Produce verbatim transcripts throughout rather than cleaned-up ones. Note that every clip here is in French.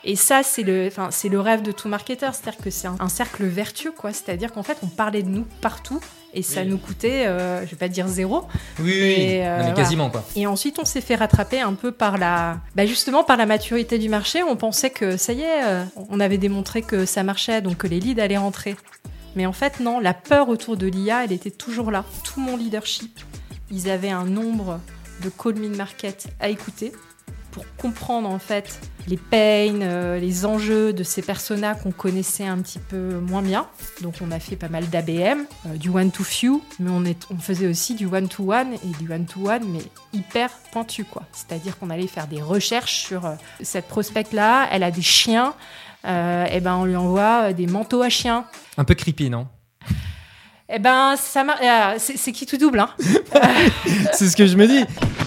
Et ça, c'est le, enfin, c'est le rêve de tout marketeur, c'est-à-dire que c'est un, un cercle vertueux, quoi. C'est-à-dire qu'en fait, on parlait de nous partout et ça oui. nous coûtait, euh, je vais pas dire zéro. Oui, oui, et, euh, mais quasiment voilà. quoi. Et ensuite, on s'est fait rattraper un peu par la, bah justement par la maturité du marché. On pensait que ça y est, euh, on avait démontré que ça marchait, donc que les leads allaient rentrer. Mais en fait, non, la peur autour de l'I A, elle était toujours là. Tout mon leadership, ils avaient un nombre de call mid-market à écouter pour comprendre en fait les pains, euh, les enjeux de ces personas qu'on connaissait un petit peu moins bien. Donc on a fait pas mal d'A B M, euh, du one-to-few, mais on, est, on faisait aussi du one-to-one et du one-to-one, mais hyper pointu, quoi. C'est-à-dire qu'on allait faire des recherches sur euh, cette prospect-là, elle a des chiens, euh, et ben on lui envoie des manteaux à chiens. Un peu creepy, non ? Eh ben, ça mar... euh, c'est, c'est qui tout double, hein. C'est ce que je me dis.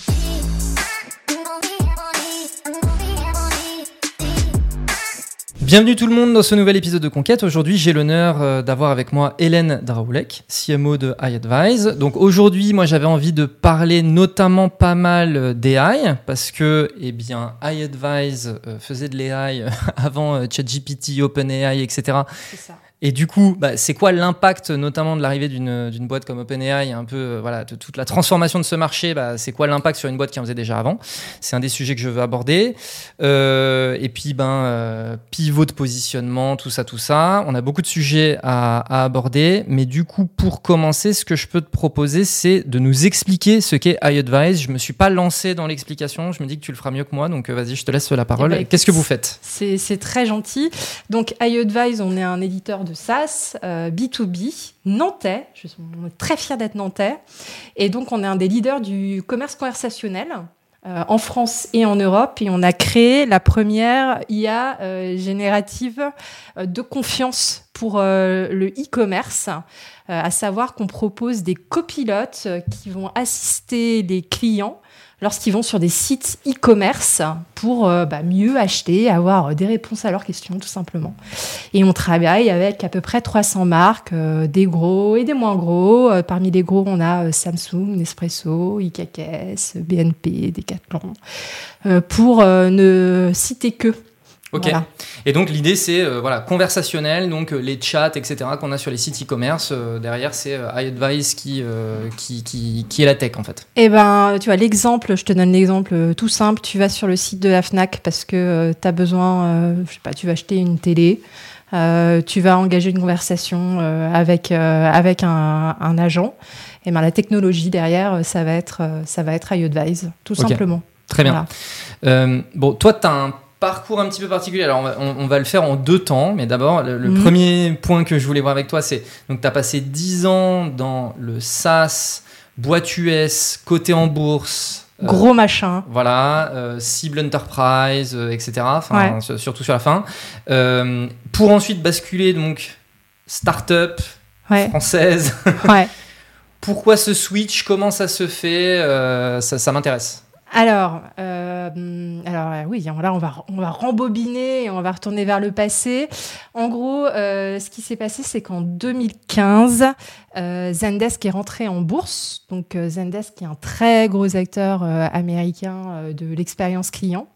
Bienvenue tout le monde dans ce nouvel épisode de Conquête. Aujourd'hui, j'ai l'honneur euh, d'avoir avec moi Hélène Draoulek, C M O de iAdvise. Donc aujourd'hui, moi, j'avais envie de parler notamment pas mal d'A I parce que, eh bien, iAdvise euh, faisait de l'A I avant euh, ChatGPT, OpenAI, et cetera. C'est ça. Et du coup, bah, c'est quoi l'impact notamment de l'arrivée d'une, d'une boîte comme OpenAI, un peu euh, voilà, de toute la transformation de ce marché, bah, c'est quoi l'impact sur une boîte qui en faisait déjà avant ? C'est un des sujets que je veux aborder. Euh, et puis, ben, euh, pivot de positionnement, tout ça, tout ça. On a beaucoup de sujets à, à aborder. Mais du coup, pour commencer, ce que je peux te proposer, c'est de nous expliquer ce qu'est iAdvise. Je ne me suis pas lancé dans l'explication. Je me dis que tu le feras mieux que moi. Donc, euh, vas-y, je te laisse la parole. Eh ben, Qu'est-ce que vous faites ? c'est, c'est très gentil. Donc, iAdvise, on est un éditeur de SaaS, euh, B deux B, nantais. Je suis très fière d'être nantais. Et donc, on est un des leaders du commerce conversationnel euh, en France et en Europe. Et on a créé la première I A euh, générative euh, de confiance pour euh, le e-commerce, euh, à savoir qu'on propose des copilotes euh, qui vont assister les clients lorsqu'ils vont sur des sites e-commerce pour euh, bah, mieux acheter, avoir des réponses à leurs questions, tout simplement. Et on travaille avec à peu près trois cents marques, euh, des gros et des moins gros. Euh, parmi les gros, on a euh, Samsung, Nespresso, I K K S, B N P, Decathlon, euh, pour euh, ne citer que. Ok. Voilà. Et donc l'idée c'est euh, voilà conversationnel, donc euh, les chats et cetera qu'on a sur les sites e-commerce. Euh, derrière c'est euh, iAdvise qui, euh, qui qui qui est la tech en fait. Eh ben tu vois l'exemple, je te donne l'exemple tout simple. Tu vas sur le site de la Fnac parce que euh, tu as besoin, euh, je sais pas, tu vas acheter une télé. Euh, tu vas engager une conversation euh, avec euh, avec un, un agent. Et ben la technologie derrière, ça va être euh, ça va être iAdvise, tout okay. simplement. Très bien. Voilà. Euh, bon, toi tu as un parcours un petit peu particulier. Alors, on va, on, on va le faire en deux temps. Mais d'abord, le, le mmh. premier point que je voulais voir avec toi, c'est donc tu as passé dix ans dans le SaaS, boîte U S, coté en bourse. Gros euh, machin. Voilà, euh, cible enterprise, euh, et cetera. Enfin, ouais. Surtout sur la fin. Euh, pour ensuite basculer, donc, start-up ouais. française. Ouais. Pourquoi ce switch ? Comment ça se fait ? euh, ça, ça m'intéresse. Alors, euh, alors euh, oui, là on va on va rembobiner et on va retourner vers le passé. En gros, euh, ce qui s'est passé, c'est qu'en deux mille quinze, euh, Zendesk est rentré en bourse. Donc euh, Zendesk est un très gros acteur euh, américain euh, de l'expérience client.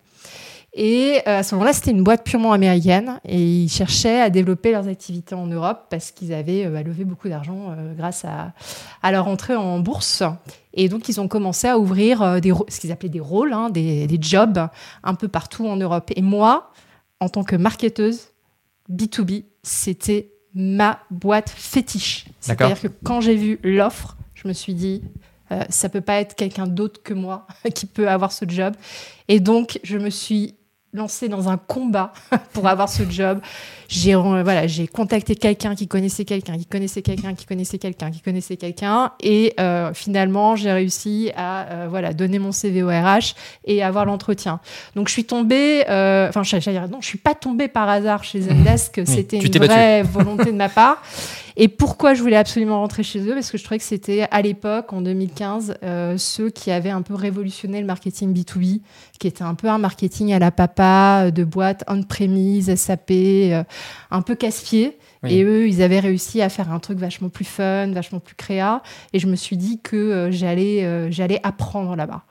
Et euh, à ce moment-là, c'était une boîte purement américaine et ils cherchaient à développer leurs activités en Europe parce qu'ils avaient euh, levé beaucoup d'argent euh, grâce à, à leur entrée en bourse. Et donc, ils ont commencé à ouvrir euh, des, ce qu'ils appelaient des rôles, hein, des, des jobs un peu partout en Europe. Et moi, en tant que marketeuse B deux B, c'était ma boîte fétiche. D'accord. C'est-à-dire que quand j'ai vu l'offre, je me suis dit... Euh, ça peut pas être quelqu'un d'autre que moi qui peut avoir ce job. Et donc, je me suis lancée dans un combat pour avoir ce job. J'ai, euh, voilà, j'ai contacté quelqu'un qui connaissait quelqu'un, qui connaissait quelqu'un, qui connaissait quelqu'un, qui connaissait quelqu'un. Et euh, finalement, j'ai réussi à euh, voilà, donner mon C V au R H et avoir l'entretien. Donc, je suis tombée... Enfin, euh, je, je, non, je suis pas tombée par hasard chez Zendesk. C'était oui, une vraie volonté de ma part. Et pourquoi je voulais absolument rentrer chez eux ? Parce que je trouvais que c'était, à l'époque, en deux mille quinze, euh, ceux qui avaient un peu révolutionné le marketing B deux B, qui était un peu un marketing à la papa, de boîtes on-premise, S A P, euh, un peu casse-pied. Oui. Et eux, ils avaient réussi à faire un truc vachement plus fun, vachement plus créa. Et je me suis dit que euh, j'allais, euh, j'allais apprendre là-bas.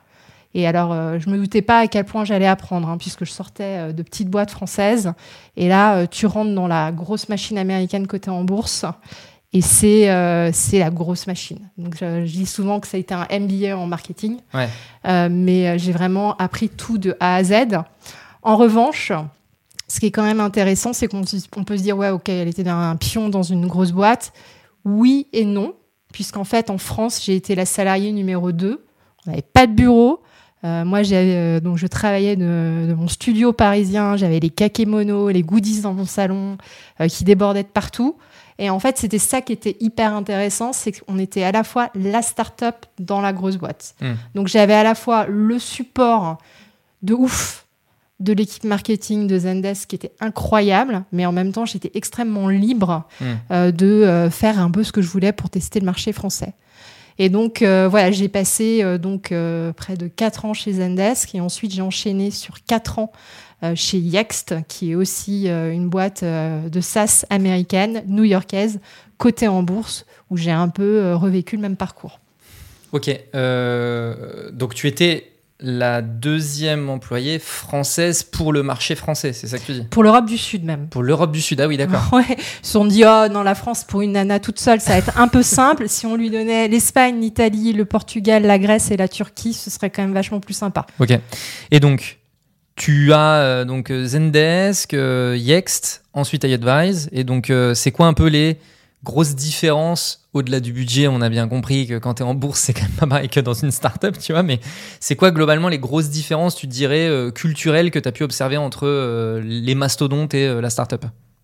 Et alors, euh, je me doutais pas à quel point j'allais apprendre, hein, puisque je sortais euh, de petites boîtes françaises. Et là, euh, tu rentres dans la grosse machine américaine cotée en bourse. Et c'est, euh, c'est la grosse machine. Donc, je, je dis souvent que ça a été un M B A en marketing. Ouais. Euh, mais euh, j'ai vraiment appris tout de A à Z. En revanche, ce qui est quand même intéressant, c'est qu'on on peut se dire, ouais, OK, elle était un pion dans une grosse boîte. Oui et non, puisqu'en fait, en France, j'ai été la salariée numéro deux. On n'avait pas de bureau. Euh, moi, j'avais, euh, donc, je travaillais de, de mon studio parisien. J'avais les kakémonos, les goodies dans mon salon euh, qui débordaient de partout. Et en fait, c'était ça qui était hyper intéressant, c'est qu'on était à la fois la start-up dans la grosse boîte. Mmh. Donc, j'avais à la fois le support de ouf de l'équipe marketing de Zendesk qui était incroyable, mais en même temps, j'étais extrêmement libre mmh. euh, de euh, faire un peu ce que je voulais pour tester le marché français. Et donc, euh, voilà, j'ai passé euh, donc, euh, près de quatre ans chez Zendesk et ensuite, j'ai enchaîné sur quatre ans euh, chez Yext, qui est aussi euh, une boîte euh, de SaaS américaine, new-yorkaise, cotée en bourse, où j'ai un peu euh, revécu le même parcours. Ok, euh, donc tu étais la deuxième employée française pour le marché français, c'est ça que tu dis ? Pour l'Europe du Sud même. Pour l'Europe du Sud, ah oui, d'accord. Ouais, ils se sont dit, oh non, la France, pour une nana toute seule, ça va être un peu simple. Si on lui donnait l'Espagne, l'Italie, le Portugal, la Grèce et la Turquie, ce serait quand même vachement plus sympa. Ok, et donc, tu as euh, donc Zendesk, euh, Yext, ensuite iAdvise, et donc euh, c'est quoi un peu les grosses différences au-delà du budget? On a bien compris que quand tu es en bourse, c'est quand même pas pareil que dans une start-up, tu vois, mais c'est quoi globalement les grosses différences, tu dirais, euh, culturelles que tu as pu observer entre euh, les mastodontes et euh, la start-up?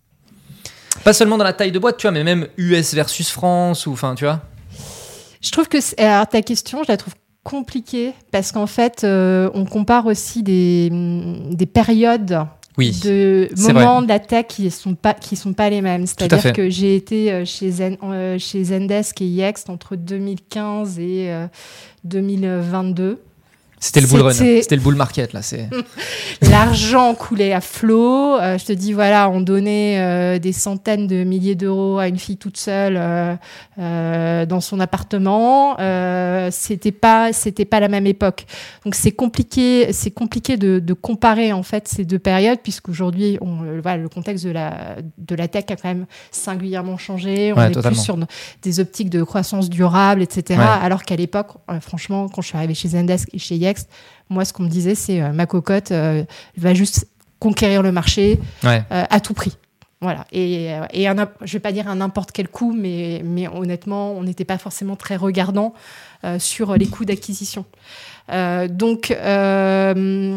Pas seulement dans la taille de boîte, tu vois, mais même U S versus France, ou enfin, tu vois. Je trouve que, alors ta question, je la trouve compliquée, parce qu'en fait, euh, on compare aussi des, des périodes oui, de moments de la tech qui sont pas qui sont pas les mêmes. C'est-à-dire que j'ai été chez, Zen, euh, chez Zendesk et Yext entre deux mille quinze et euh, deux mille vingt-deux. C'était le bull run, c'était le bull market là. C'est l'argent coulait à flot. Euh, je te dis voilà, on donnait euh, des centaines de milliers d'euros à une fille toute seule euh, euh, dans son appartement. Euh, c'était pas, c'était pas la même époque. Donc c'est compliqué, c'est compliqué de, de comparer en fait ces deux périodes puisqu'aujourd'hui, on, euh, voilà, le contexte de la de la tech a quand même singulièrement changé. On ouais, est totalement. plus sur des optiques de croissance durable, et cetera. Ouais. Alors qu'à l'époque, euh, franchement, quand je suis arrivée chez Zendesk et chez Yext, moi, ce qu'on me disait, c'est euh, ma cocotte euh, va juste conquérir le marché ouais. euh, à tout prix. Voilà. Et, et un, je ne vais pas dire à n'importe quel coût, mais, mais honnêtement, on n'était pas forcément très regardant euh, sur les coûts d'acquisition. Euh, donc, euh,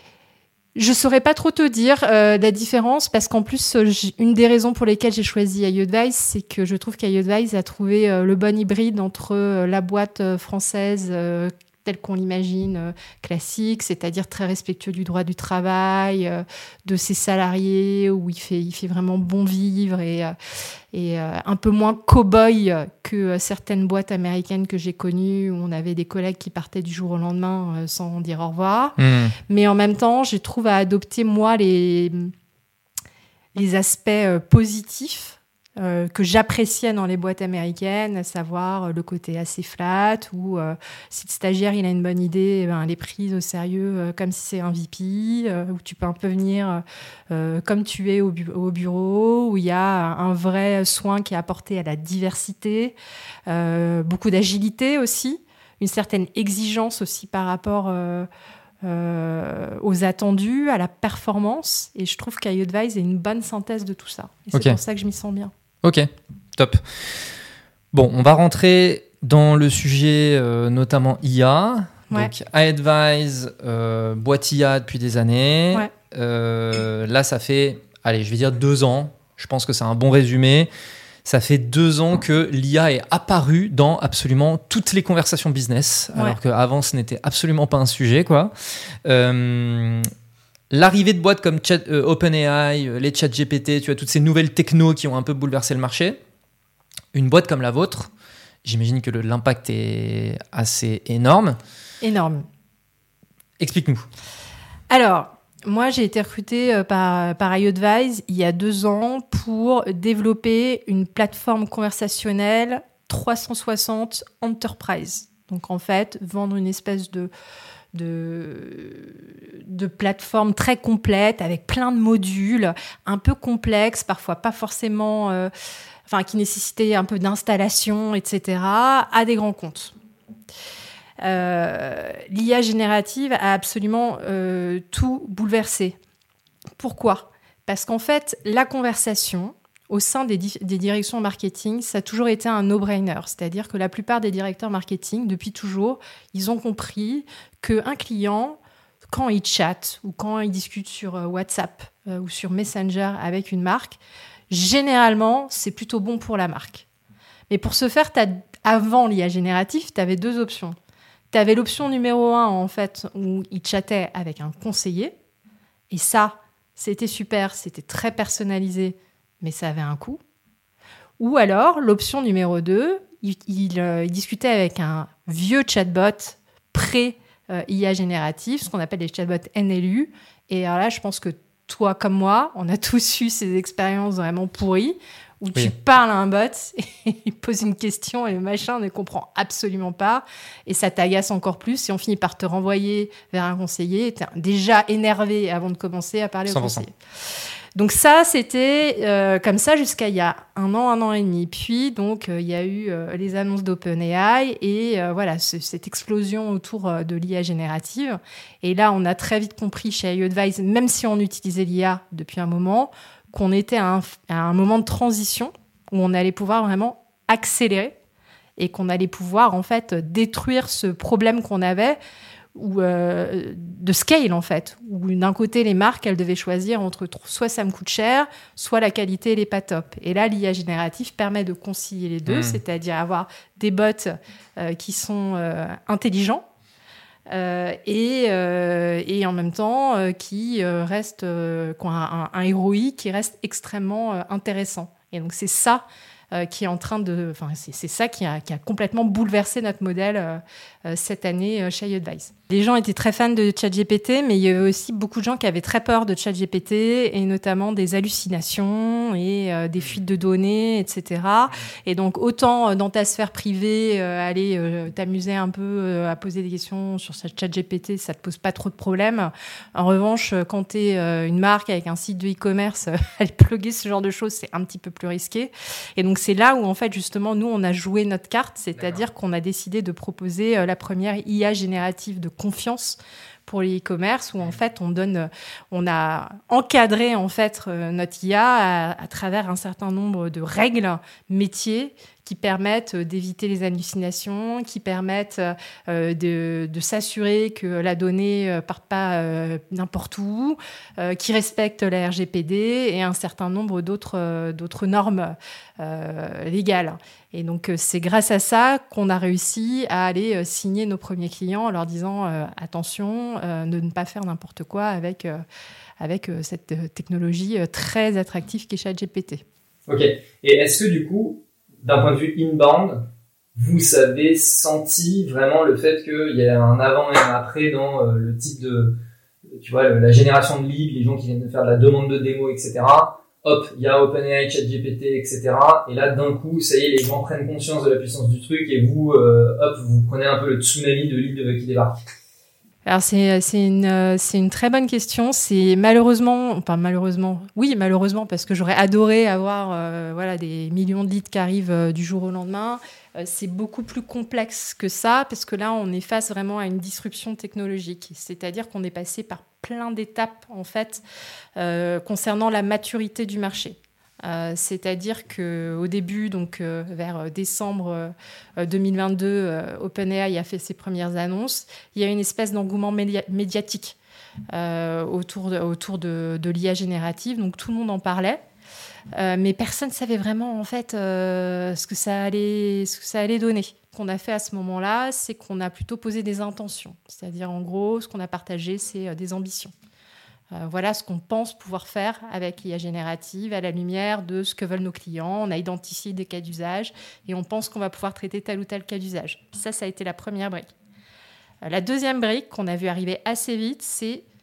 je ne saurais pas trop te dire euh, la différence parce qu'en plus, une des raisons pour lesquelles j'ai choisi iAdvise, c'est que je trouve qu'iAdvise a trouvé euh, le bon hybride entre euh, la boîte euh, française euh, telle qu'on l'imagine, euh, classique, c'est-à-dire très respectueux du droit du travail, euh, de ses salariés, où il fait, il fait vraiment bon vivre et, euh, et euh, un peu moins cow-boy que euh, certaines boîtes américaines que j'ai connues, où on avait des collègues qui partaient du jour au lendemain euh, sans dire au revoir. Mmh. Mais en même temps, je trouve à adopter, moi, les, les aspects euh, positifs Euh, que j'appréciais dans les boîtes américaines, à savoir euh, le côté assez flat, où euh, si le stagiaire il a une bonne idée, eh ben, elle est prise au sérieux euh, comme si c'est un V P, euh, où tu peux un peu venir euh, comme tu es au, bu- au bureau, où il y a un vrai soin qui est apporté à la diversité, euh, beaucoup d'agilité aussi, une certaine exigence aussi par rapport euh, Euh, aux attendus, à la performance, et je trouve qu'iAdvise est une bonne synthèse de tout ça. Et c'est okay. pour ça que je m'y sens bien. Ok, top. Bon, on va rentrer dans le sujet, euh, notamment I A. Ouais. Donc, iAdvise, euh, boîte I A depuis des années. Ouais. Euh, là, ça fait, allez, je vais dire deux ans. Je pense que c'est un bon résumé. Ça fait deux ans que l'I A est apparue dans absolument toutes les conversations business, ouais. alors qu'avant, ce n'était absolument pas un sujet, quoi. Euh, l'arrivée de boîtes comme chat, euh, OpenAI, les ChatGPT, tu vois, toutes ces nouvelles technos qui ont un peu bouleversé le marché. Une boîte comme la vôtre, j'imagine que le, l'impact est assez énorme. Énorme. Explique-nous. Alors... Moi, j'ai été recrutée par, par iAdvise il y a deux ans pour développer une plateforme conversationnelle trois cent soixante enterprise. Donc, en fait, vendre une espèce de, de, de plateformes très complètes avec plein de modules, un peu complexes, parfois pas forcément, euh, enfin qui nécessitaient un peu d'installation, et cetera, à des grands comptes. Euh, L'I A générative a absolument euh, tout bouleversé. Pourquoi ? Parce qu'en fait, la conversation au sein des, di- des directions marketing, ça a toujours été un no-brainer. C'est-à-dire que la plupart des directeurs marketing, depuis toujours, ils ont compris qu'un client, quand il chatte ou quand il discute sur euh, WhatsApp euh, ou sur Messenger avec une marque, généralement, c'est plutôt bon pour la marque. Mais pour ce faire, t'as, avant l'I A génératif, tu avais deux options. Tu avais l'option numéro un, en fait, où il chattait avec un conseiller. Et ça, c'était super, c'était très personnalisé, mais ça avait un coût. Ou alors, l'option numéro deux, il, il, euh, il discutait avec un vieux chatbot pré-I A génératif, ce qu'on appelle les chatbots N L U. Et alors là, je pense que toi comme moi, on a tous eu ces expériences vraiment pourries, où oui. tu parles à un bot, et il pose une question et le machin ne comprend absolument pas, et ça t'agace encore plus, et on finit par te renvoyer vers un conseiller, et t'es déjà énervé avant de commencer à parler cent pour cent. au conseiller. Donc ça, c'était euh, comme ça jusqu'à il y a un an, un an et demi. Puis, donc, euh, il y a eu euh, les annonces d'OpenAI et euh, voilà, ce, cette explosion autour euh, de l'I A générative. Et là, on a très vite compris chez iAdvise, même si on utilisait l'I A depuis un moment, qu'on était à un, à un moment de transition où on allait pouvoir vraiment accélérer et qu'on allait pouvoir, en fait, détruire ce problème qu'on avait ou euh, de scale en fait, où d'un côté les marques elles devaient choisir entre soit ça me coûte cher, soit la qualité elle est pas top. Et là l'I A génératif permet de concilier les deux, mmh. c'est-à-dire avoir des bots euh, qui sont euh, intelligents euh, et, euh, et en même temps euh, qui euh, restent, euh, qui ont un, un, un héroïque qui reste extrêmement euh, intéressant. Et donc c'est ça. Euh, qui est en train de, enfin c'est, c'est ça qui a, qui a complètement bouleversé notre modèle euh, euh, cette année euh, chez iAdvise. Les gens étaient très fans de ChatGPT, mais il y avait aussi beaucoup de gens qui avaient très peur de ChatGPT et notamment des hallucinations et euh, des fuites de données, et cetera. Et donc autant euh, dans ta sphère privée, euh, aller euh, t'amuser un peu euh, à poser des questions sur ChatGPT, ça te pose pas trop de problèmes. En revanche, quand t'es euh, une marque avec un site de e-commerce, euh, aller plugger ce genre de choses, c'est un petit peu plus risqué. Et donc c'est là où en fait justement nous on a joué notre carte, c'est-à-dire D'accord. qu'on a décidé de proposer euh, la première I A générative de confiance pour les e-commerce où en fait on donne, on a encadré en fait euh, notre I A à, à travers un certain nombre de règles métiers qui permettent d'éviter les hallucinations, qui permettent euh, de, de s'assurer que la donnée ne parte pas euh, n'importe où, euh, qui respectent la R G P D et un certain nombre d'autres, euh, d'autres normes euh, légales. Et donc, c'est grâce à ça qu'on a réussi à aller signer nos premiers clients en leur disant euh, « Attention, euh, de ne pas faire n'importe quoi avec, euh, avec euh, cette technologie très attractive qu'est ChatGPT. » Ok. Et est-ce que du coup, d'un point de vue inbound, vous avez senti vraiment le fait qu'il y a un avant et un après dans euh, le type de, tu vois, le, la génération de leads, les gens qui viennent de faire de la demande de démo, et cetera. Hop, il y a OpenAI, ChatGPT, et cetera. Et là, d'un coup, ça y est, les gens prennent conscience de la puissance du truc et vous, euh, hop, vous prenez un peu le tsunami de leads qui débarque. Alors c'est c'est une c'est une très bonne question. C'est malheureusement, enfin malheureusement, oui malheureusement parce que j'aurais adoré avoir euh, voilà des millions de leads qui arrivent euh, du jour au lendemain. Euh, c'est beaucoup plus complexe que ça parce que là on est face vraiment à une disruption technologique. C'est-à-dire qu'on est passé par plein d'étapes en fait euh, concernant la maturité du marché. Euh, c'est-à-dire qu'au début, donc euh, vers décembre euh, deux mille vingt-deux, euh, OpenAI a fait ses premières annonces. Il y a une espèce d'engouement média- médiatique euh, autour, de, autour de, de l'I A générative, donc tout le monde en parlait. Euh, mais personne ne savait vraiment en fait euh, ce que ça allait, ce que ça allait donner. Ce qu'on a fait à ce moment-là, c'est qu'on a plutôt posé des intentions. C'est-à-dire en gros, ce qu'on a partagé, c'est euh, des ambitions. Euh, voilà ce qu'on pense pouvoir faire avec l'I A générative à la lumière de ce que veulent nos clients. On a identifié des cas d'usage et on pense qu'on va pouvoir traiter tel ou tel cas d'usage. Ça, ça a été la première brique. Euh, la deuxième brique qu'on a vu arriver assez vite, c'est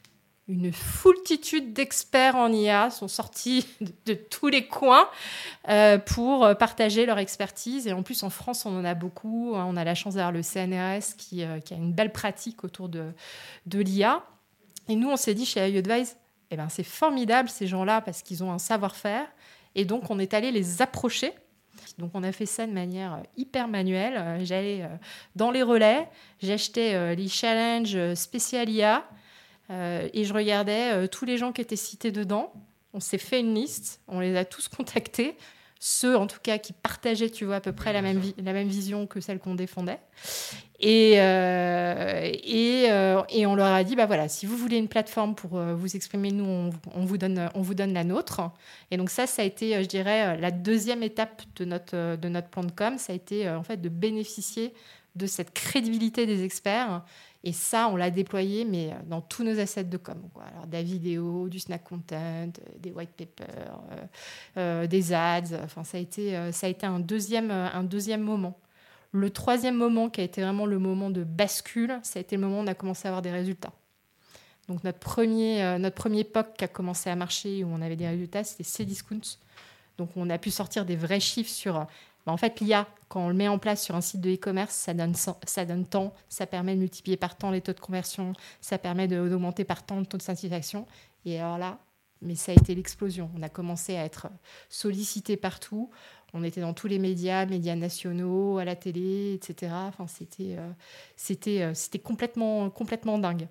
une foultitude d'experts en I A sont sortis de, de tous les coins euh, pour partager leur expertise. Et en plus, en France, on en a beaucoup. On a la chance d'avoir le C N R S qui, euh, qui a une belle pratique autour de, de l'I A. Et nous, on s'est dit chez iAdvise, eh ben, c'est formidable ces gens-là parce qu'ils ont un savoir-faire. Et donc, on est allé les approcher. Donc, on a fait ça de manière hyper manuelle. J'allais euh, dans les relais, j'achetais euh, les challenges spécial I A euh, et je regardais euh, tous les gens qui étaient cités dedans. On s'est fait une liste, on les a tous contactés. Ceux, en tout cas, qui partageaient, tu vois, à peu près la même, vi- la même vision que celle qu'on défendait. Et, euh, et, euh, et on leur a dit, bah voilà, si vous voulez une plateforme pour euh, vous exprimer, nous, on, on, vous donne, on vous donne la nôtre. Et donc ça, ça a été, euh, je dirais, la deuxième étape de notre, euh, de notre plan de com. Ça a été, euh, en fait, de bénéficier de cette crédibilité des experts. Et ça, on l'a déployé, mais dans tous nos assets de com, quoi. Alors, de la vidéo, du snack content, des white papers, euh, euh, des ads. Enfin, ça a été, euh, ça a été un deuxième, un deuxième moment. Le troisième moment, qui a été vraiment le moment de bascule, ça a été le moment où on a commencé à avoir des résultats. Donc, notre premier, euh, notre premier P O C qui a commencé à marcher, où on avait des résultats, c'était Cdiscount. Donc, on a pu sortir des vrais chiffres sur... En fait, l'I A, quand on le met en place sur un site de e-commerce, ça donne, ça donne temps, ça permet de multiplier par temps les taux de conversion, ça permet de, d'augmenter par temps le taux de satisfaction. Et alors là, mais ça a été l'explosion. On a commencé à être sollicité partout. On était dans tous les médias, médias nationaux, à la télé, et cetera. Enfin, c'était, euh, c'était, euh, c'était complètement, complètement dingue.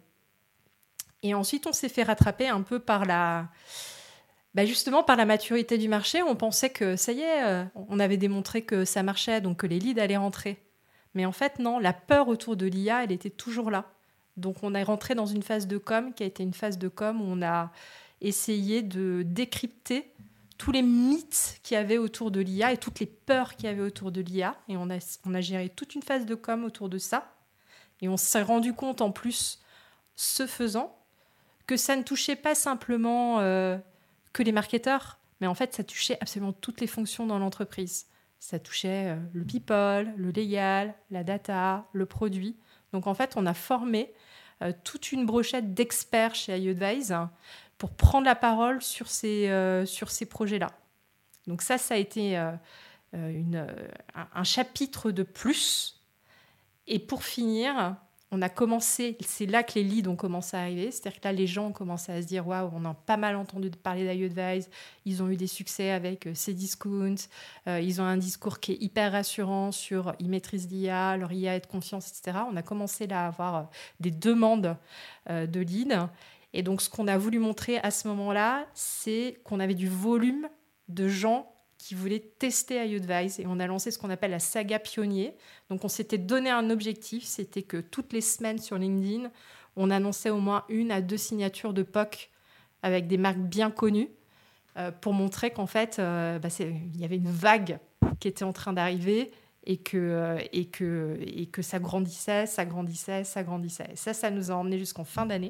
Et ensuite, on s'est fait rattraper un peu par la... Bah justement, par la maturité du marché, on pensait que ça y est, euh, on avait démontré que ça marchait, donc que les leads allaient rentrer. Mais en fait, non, la peur autour de l'I A, elle était toujours là. Donc, on est rentré dans une phase de com qui a été une phase de com où on a essayé de décrypter tous les mythes qu'il y avait autour de l'I A et toutes les peurs qu'il y avait autour de l'I A. Et on a, on a géré toute une phase de com autour de ça. Et on s'est rendu compte, en plus, ce faisant, que ça ne touchait pas simplement... Euh, que les marketeurs, mais en fait, ça touchait absolument toutes les fonctions dans l'entreprise. Ça touchait euh, le people, le légal, la data, le produit. Donc, en fait, on a formé euh, toute une brochette d'experts chez iAdvise hein, pour prendre la parole sur ces, euh, sur ces projets-là. Donc, ça, ça a été euh, une, un, un chapitre de plus. Et pour finir... On a commencé, c'est là que les leads ont commencé à arriver. C'est-à-dire que là, les gens ont commencé à se dire « Waouh, on a pas mal entendu parler d'iAdvise. Ils ont eu des succès avec euh, Cdiscount. Euh, ils ont un discours qui est hyper rassurant sur ils maîtrisent l'I A, leur I A est de confiance, et cetera » On a commencé là à avoir euh, des demandes euh, de leads. Et donc, ce qu'on a voulu montrer à ce moment-là, c'est qu'on avait du volume de gens qui voulaient tester iAdvise. Et on a lancé ce qu'on appelle la saga pionnier. Donc, on s'était donné un objectif, c'était que toutes les semaines sur LinkedIn, on annonçait au moins une à deux signatures de P O C avec des marques bien connues euh, pour montrer qu'en fait, euh, bah, il y avait une vague qui était en train d'arriver et que, euh, et, que, et que ça grandissait, ça grandissait, ça grandissait. Et ça, ça nous a emmenés jusqu'en fin d'année.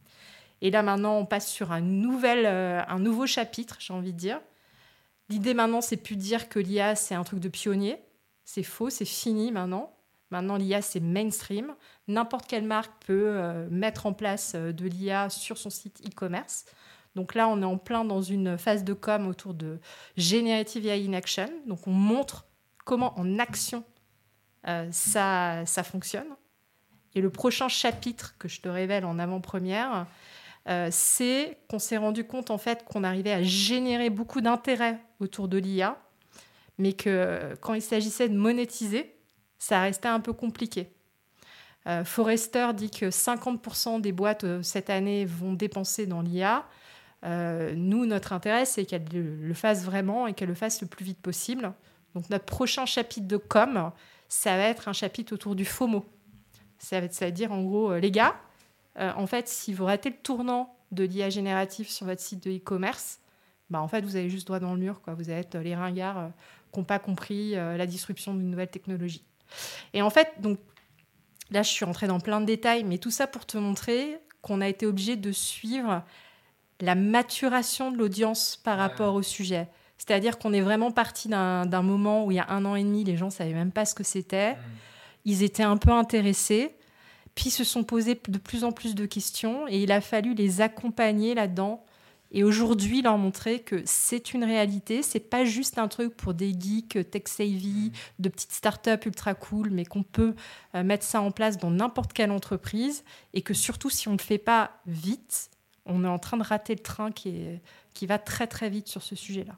Et là, maintenant, on passe sur un, nouvel, euh, un nouveau chapitre, j'ai envie de dire. L'idée maintenant, c'est plus de dire que l'I A, c'est un truc de pionnier. C'est faux, c'est fini maintenant. Maintenant, l'I A, c'est mainstream. N'importe quelle marque peut euh, mettre en place euh, de l'I A sur son site e-commerce. Donc là, on est en plein dans une phase de com autour de Generative A I in Action. Donc, on montre comment, en action, euh, ça, ça fonctionne. Et le prochain chapitre que je te révèle en avant-première, Euh, c'est qu'on s'est rendu compte en fait qu'on arrivait à générer beaucoup d'intérêt autour de l'I A, mais que quand il s'agissait de monétiser, ça restait un peu compliqué. Euh, Forrester dit que cinquante pour cent des boîtes euh, cette année vont dépenser dans l'I A. Euh, nous, notre intérêt, c'est qu'elles le, le fassent vraiment et qu'elles le fassent le plus vite possible. Donc notre prochain chapitre de com, ça va être un chapitre autour du FOMO. Ça va, être, ça va dire en gros, euh, les gars, Euh, en fait, si vous ratez le tournant de l'I A générative sur votre site de e-commerce, bah, en fait, vous avez juste droit dans le mur, quoi. Vous êtes les ringards euh, qui n'ont pas compris euh, la disruption d'une nouvelle technologie. Et en fait, donc, là, je suis rentrée dans plein de détails, mais tout ça pour te montrer qu'on a été obligé de suivre la maturation de l'audience par ouais. rapport au sujet. C'est-à-dire qu'on est vraiment parti d'un, d'un moment où il y a un an et demi, les gens ne savaient même pas ce que c'était. Mmh. Ils étaient un peu intéressés. puis se sont posés de plus en plus de questions et il a fallu les accompagner là-dedans. Et aujourd'hui, leur montrer que c'est une réalité, c'est pas juste un truc pour des geeks tech-savvy, de petites startups ultra cool, mais qu'on peut euh, mettre ça en place dans n'importe quelle entreprise et que surtout, si on ne le fait pas vite, on est en train de rater le train qui, est, qui va très très vite sur ce sujet-là.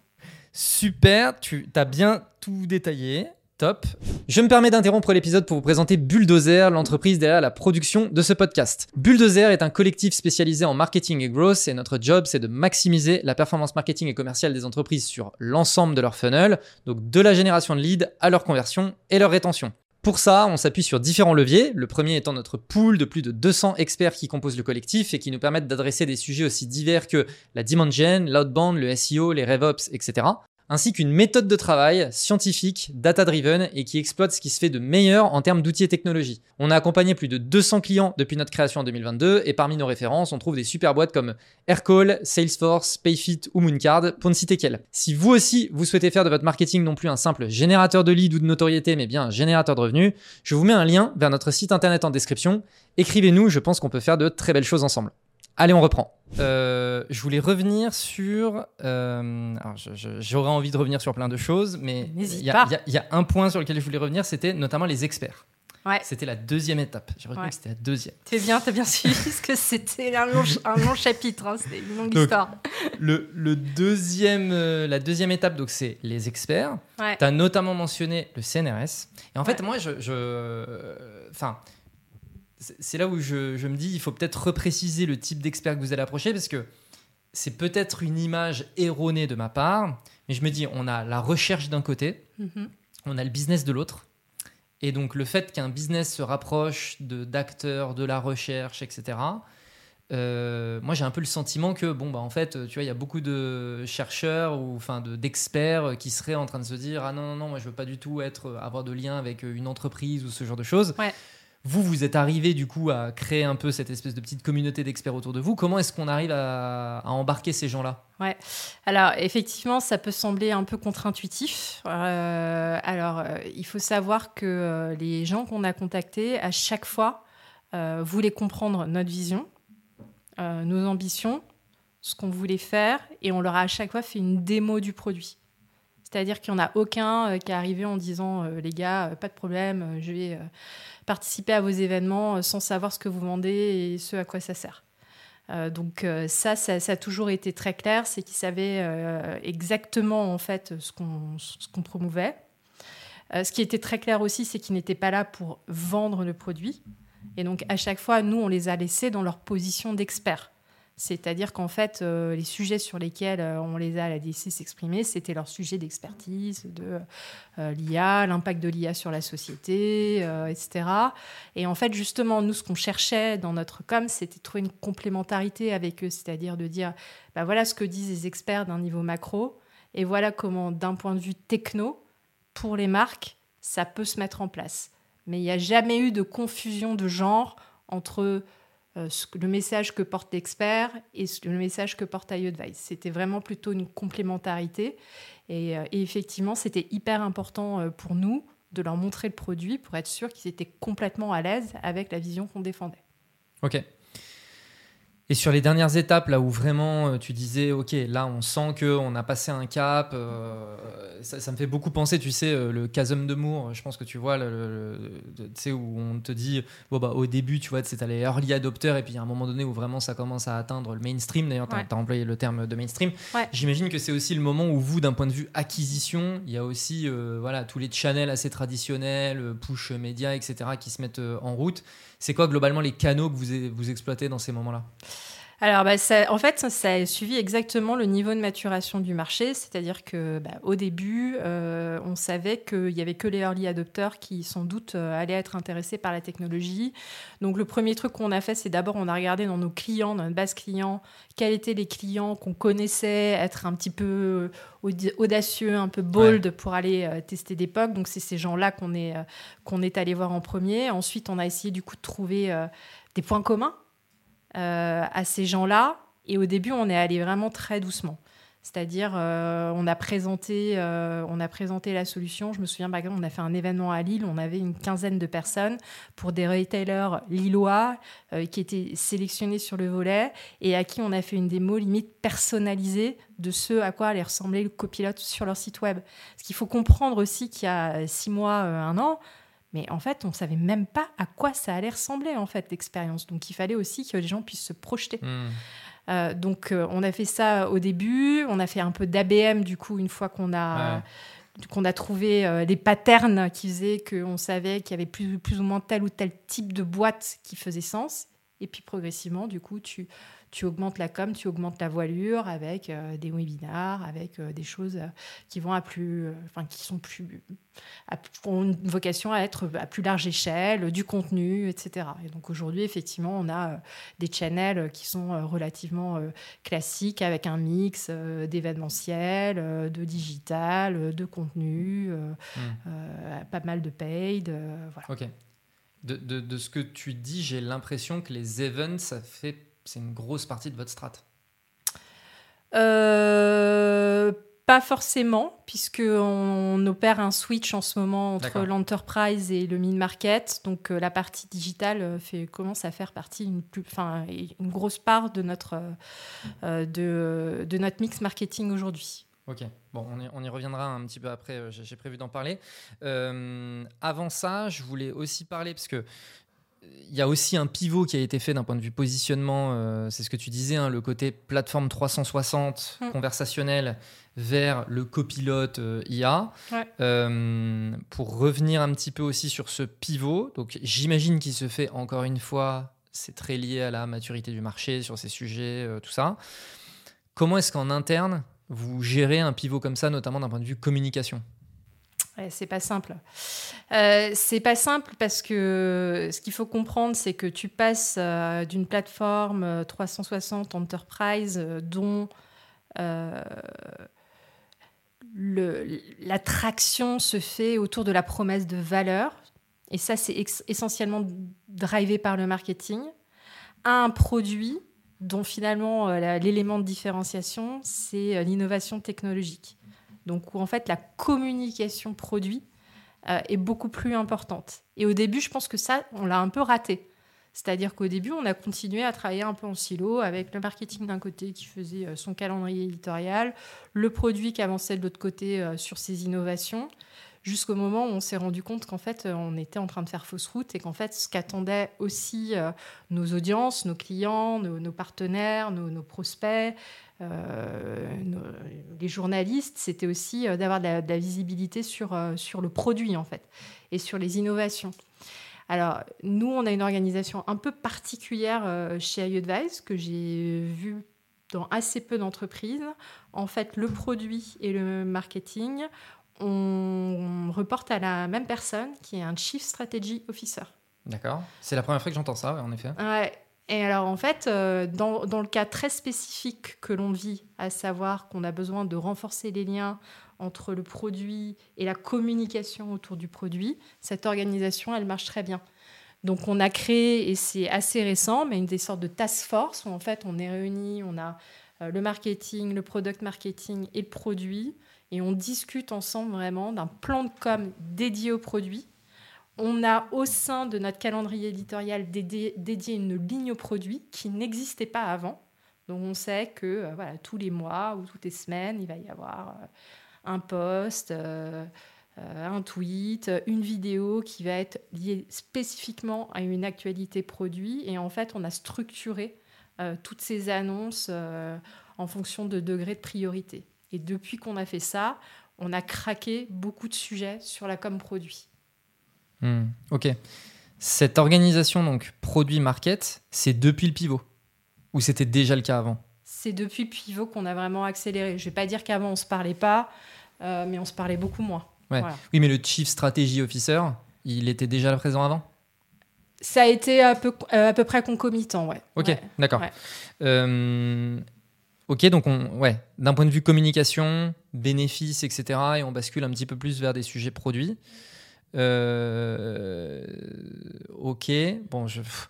Super, tu as bien tout détaillé. Top. Je me permets d'interrompre l'épisode pour vous présenter Bulldozer, l'entreprise derrière la production de ce podcast. Bulldozer est un collectif spécialisé en marketing et growth et notre job, c'est de maximiser la performance marketing et commerciale des entreprises sur l'ensemble de leur funnel, donc de la génération de leads à leur conversion et leur rétention. Pour ça, on s'appuie sur différents leviers, le premier étant notre pool de plus de deux cents experts qui composent le collectif et qui nous permettent d'adresser des sujets aussi divers que la demand gen, l'outbound, le S E O, les RevOps, et cetera, ainsi qu'une méthode de travail scientifique, data-driven et qui exploite ce qui se fait de meilleur en termes d'outils et technologies. On a accompagné plus de deux cents clients depuis notre création en deux mille vingt-deux et parmi nos références, on trouve des super boîtes comme Aircall, Salesforce, Payfit ou Mooncard, pour ne citer qu'elles. Si vous aussi, vous souhaitez faire de votre marketing non plus un simple générateur de leads ou de notoriété, mais bien un générateur de revenus, je vous mets un lien vers notre site internet en description. Écrivez-nous, je pense qu'on peut faire de très belles choses ensemble. Allez, on reprend. Euh, je voulais revenir sur... Euh, alors je, je, j'aurais envie de revenir sur plein de choses, mais il y, y, y a un point sur lequel je voulais revenir, c'était notamment les experts. Ouais. C'était la deuxième étape. J'ai retenu ouais. que c'était la deuxième. T'es bien, t'as bien suivi, parce que c'était un long, un long chapitre, hein, c'était une longue donc, histoire. Le, le deuxième, euh, la deuxième étape, donc, c'est les experts. Ouais. Tu as notamment mentionné le C N R S. Et en fait, ouais. moi, je... Enfin... Euh, c'est là où je, je me dis il faut peut-être repréciser le type d'expert que vous allez approcher parce que c'est peut-être une image erronée de ma part, mais je me dis on a la recherche d'un côté, mm-hmm. on a le business de l'autre, et donc le fait qu'un business se rapproche de, d'acteurs, de la recherche, et cetera. Euh, moi j'ai un peu le sentiment que bon bah en fait tu vois il y a beaucoup de chercheurs ou enfin de, d'experts qui seraient en train de se dire ah non non non moi je veux pas du tout être avoir de lien avec une entreprise ou ce genre de choses. Ouais. Vous, vous êtes arrivé du coup à créer un peu cette espèce de petite communauté d'experts autour de vous. Comment est-ce qu'on arrive à, à embarquer ces gens-là ? Ouais. Alors effectivement, ça peut sembler un peu contre-intuitif. Euh, alors euh, il faut savoir que euh, les gens qu'on a contactés, à chaque fois, euh, voulaient comprendre notre vision, euh, nos ambitions, ce qu'on voulait faire, et on leur a à chaque fois fait une démo du produit. C'est-à-dire qu'il n'y en a aucun euh, qui est arrivé en disant euh, « Les gars, euh, pas de problème, euh, je vais euh, participer à vos événements euh, sans savoir ce que vous vendez et ce à quoi ça sert. Euh, » Donc euh, ça, ça, ça a toujours été très clair, c'est qu'ils savaient euh, exactement en fait, ce qu'on, ce qu'on promouvait. Euh, ce qui était très clair aussi, c'est qu'ils n'étaient pas là pour vendre le produit. Et donc à chaque fois, nous, on les a laissés dans leur position d'experts. C'est-à-dire qu'en fait, euh, les sujets sur lesquels euh, on les a laissés s'exprimer, c'était leur sujet d'expertise, de euh, l'I A, l'impact de l'I A sur la société, euh, et cetera. Et en fait, justement, nous, ce qu'on cherchait dans notre com, c'était de trouver une complémentarité avec eux, c'est-à-dire de dire, bah, voilà ce que disent les experts d'un niveau macro, et voilà comment, d'un point de vue techno, pour les marques, ça peut se mettre en place. Mais il n'y a jamais eu de confusion de genre entre... Euh, le message que porte l'expert et le message que porte iAdvice. C'était vraiment plutôt une complémentarité. Et, euh, et effectivement, c'était hyper important euh, pour nous de leur montrer le produit pour être sûr qu'ils étaient complètement à l'aise avec la vision qu'on défendait. Ok. Et sur les dernières étapes, là où vraiment tu disais, ok, là on sent qu'on a passé un cap, euh, ça, ça me fait beaucoup penser, tu sais, le chasm de Moore, je pense que tu vois, le, le, le, tu sais, où on te dit, bon, bah, au début, tu vois, tu as les early adopters, et puis il y a un moment donné où vraiment ça commence à atteindre le mainstream, d'ailleurs, tu as ouais. employé le terme de mainstream. Ouais. J'imagine que c'est aussi le moment où vous, d'un point de vue acquisition, il y a aussi euh, voilà, tous les channels assez traditionnels, push média, et cetera, qui se mettent euh, en route. C'est quoi globalement les canaux que vous, vous exploitez dans ces moments-là ? Alors, bah, ça, en fait, ça, ça a suivi exactement le niveau de maturation du marché. C'est-à-dire qu'au bah, début, euh, on savait qu'il n'y avait que les early adopters qui, sans doute, euh, allaient être intéressés par la technologie. Donc, le premier truc qu'on a fait, c'est d'abord, on a regardé dans nos clients, dans notre base client, quels étaient les clients qu'on connaissait, être un petit peu audacieux, un peu bold ouais. pour aller euh, tester des P O C. Donc, c'est ces gens-là qu'on est, euh, qu'on est allé voir en premier. Ensuite, on a essayé, du coup, de trouver euh, des points communs. Euh, à ces gens-là, et au début on est allé vraiment très doucement, C'est-à-dire, euh, on, a présenté, euh, on a présenté la solution. Je me souviens, par exemple, on a fait un événement à Lille. On avait une quinzaine de personnes pour des retailers lillois euh, qui étaient sélectionnés sur le volet et à qui on a fait une démo limite personnalisée de ce à quoi allait ressembler le copilote sur leur site web. Parce qu'il faut comprendre aussi qu'il y a six mois, euh, un an, mais en fait, on ne savait même pas à quoi ça allait ressembler, en fait, l'expérience. Donc, il fallait aussi que les gens puissent se projeter. Mmh. Euh, donc, euh, on a fait ça au début. On a fait un peu d'A B M, du coup, une fois qu'on a, ouais. qu'on a trouvé euh, les patterns qui faisaient qu'on savait qu'il y avait plus, plus ou moins tel ou tel type de boîte qui faisait sens. Et puis, progressivement, du coup, tu, tu augmentes la com, tu augmentes la voilure avec euh, des webinars, avec euh, des choses euh, qui vont à plus... Euh, enfin, qui sont plus... À, ont une vocation à être à plus large échelle, du contenu, et cetera. Et donc, aujourd'hui, effectivement, on a euh, des channels qui sont euh, relativement euh, classiques avec un mix euh, d'événementiel, euh, de digital, euh, de contenu, euh, mmh. euh, pas mal de paid. Euh, voilà. OK. De, de, de ce que tu dis, j'ai l'impression que les events, ça fait, c'est une grosse partie de votre strat. Euh, pas forcément, puisqu'on opère un switch en ce moment entre D'accord. l'enterprise et le mid-market. Donc, euh, la partie digitale fait, commence à faire partie, une, plus, une grosse part de notre, euh, de, de notre mix marketing aujourd'hui. Ok, bon, on y, on y reviendra un petit peu après, j'ai, j'ai prévu d'en parler. Euh, avant ça, je voulais aussi parler, parce que il y a aussi un pivot qui a été fait d'un point de vue positionnement, euh, c'est ce que tu disais, hein, le côté plateforme trois cent soixante, mmh. conversationnel, vers le copilote euh, I A. Ouais. Euh, pour revenir un petit peu aussi sur ce pivot, donc j'imagine qu'il se fait encore une fois, c'est très lié à la maturité du marché sur ces sujets, euh, tout ça. Comment est-ce qu'en interne, vous gérez un pivot comme ça, notamment d'un point de vue communication ? Ouais, c'est pas simple. Euh, c'est pas simple parce que ce qu'il faut comprendre, c'est que tu passes euh, d'une plateforme trois cent soixante Enterprise euh, dont euh, le, l'attraction se fait autour de la promesse de valeur, et ça, c'est ex- essentiellement drivé par le marketing, à un produit dont finalement euh, la, l'élément de différenciation, c'est euh, l'innovation technologique. Donc, où en fait, la communication produit euh, est beaucoup plus importante. Et au début, je pense que ça, on l'a un peu raté. C'est-à-dire qu'au début, on a continué à travailler un peu en silo, avec le marketing d'un côté qui faisait euh, son calendrier éditorial, le produit qui avançait de l'autre côté euh, sur ses innovations, jusqu'au moment où on s'est rendu compte qu'en fait, on était en train de faire fausse route et qu'en fait, ce qu'attendaient aussi euh, nos audiences, nos clients, nos, nos partenaires, nos, nos prospects, euh, nos, les journalistes, c'était aussi euh, d'avoir de la, de la visibilité sur, euh, sur le produit, en fait, et sur les innovations. Alors, nous, on a une organisation un peu particulière euh, chez iAdvice, que j'ai vue dans assez peu d'entreprises. En fait, le produit et le marketing, on reporte à la même personne qui est un Chief Strategy Officer. D'accord. C'est la première fois que j'entends ça, ouais, en effet. Ouais. Et alors, en fait, euh, dans, dans le cas très spécifique que l'on vit, à savoir qu'on a besoin de renforcer les liens entre le produit et la communication autour du produit, cette organisation, elle marche très bien. Donc, on a créé, et c'est assez récent, mais une des sortes de task force où, en fait, on est réunis, on a euh, le marketing, le product marketing et le produit, et on discute ensemble vraiment d'un plan de com dédié au produit. On a au sein de notre calendrier éditorial dédié, dédié une ligne au produit qui n'existait pas avant. Donc on sait que euh, voilà, tous les mois ou toutes les semaines, il va y avoir euh, un post, euh, euh, un tweet, une vidéo qui va être liée spécifiquement à une actualité produit. Et en fait, on a structuré euh, toutes ces annonces euh, en fonction de degrés de priorité. Et depuis qu'on a fait ça, on a craqué beaucoup de sujets sur la com produit. Mmh, ok. Cette organisation, donc produit-market, c'est depuis le pivot ou c'était déjà le cas avant ? C'est depuis le pivot qu'on a vraiment accéléré. Je ne vais pas dire qu'avant on ne se parlait pas, euh, mais on se parlait beaucoup moins. Ouais. Voilà. Oui, mais le Chief Strategy Officer, il était déjà présent avant ? Ça a été à peu, euh, à peu près concomitant, ouais. Ok, ouais. d'accord. Ouais. Euh, ok, donc on, ouais, d'un point de vue communication, bénéfices, et cetera, et on bascule un petit peu plus vers des sujets produits. Euh, ok, bon, je,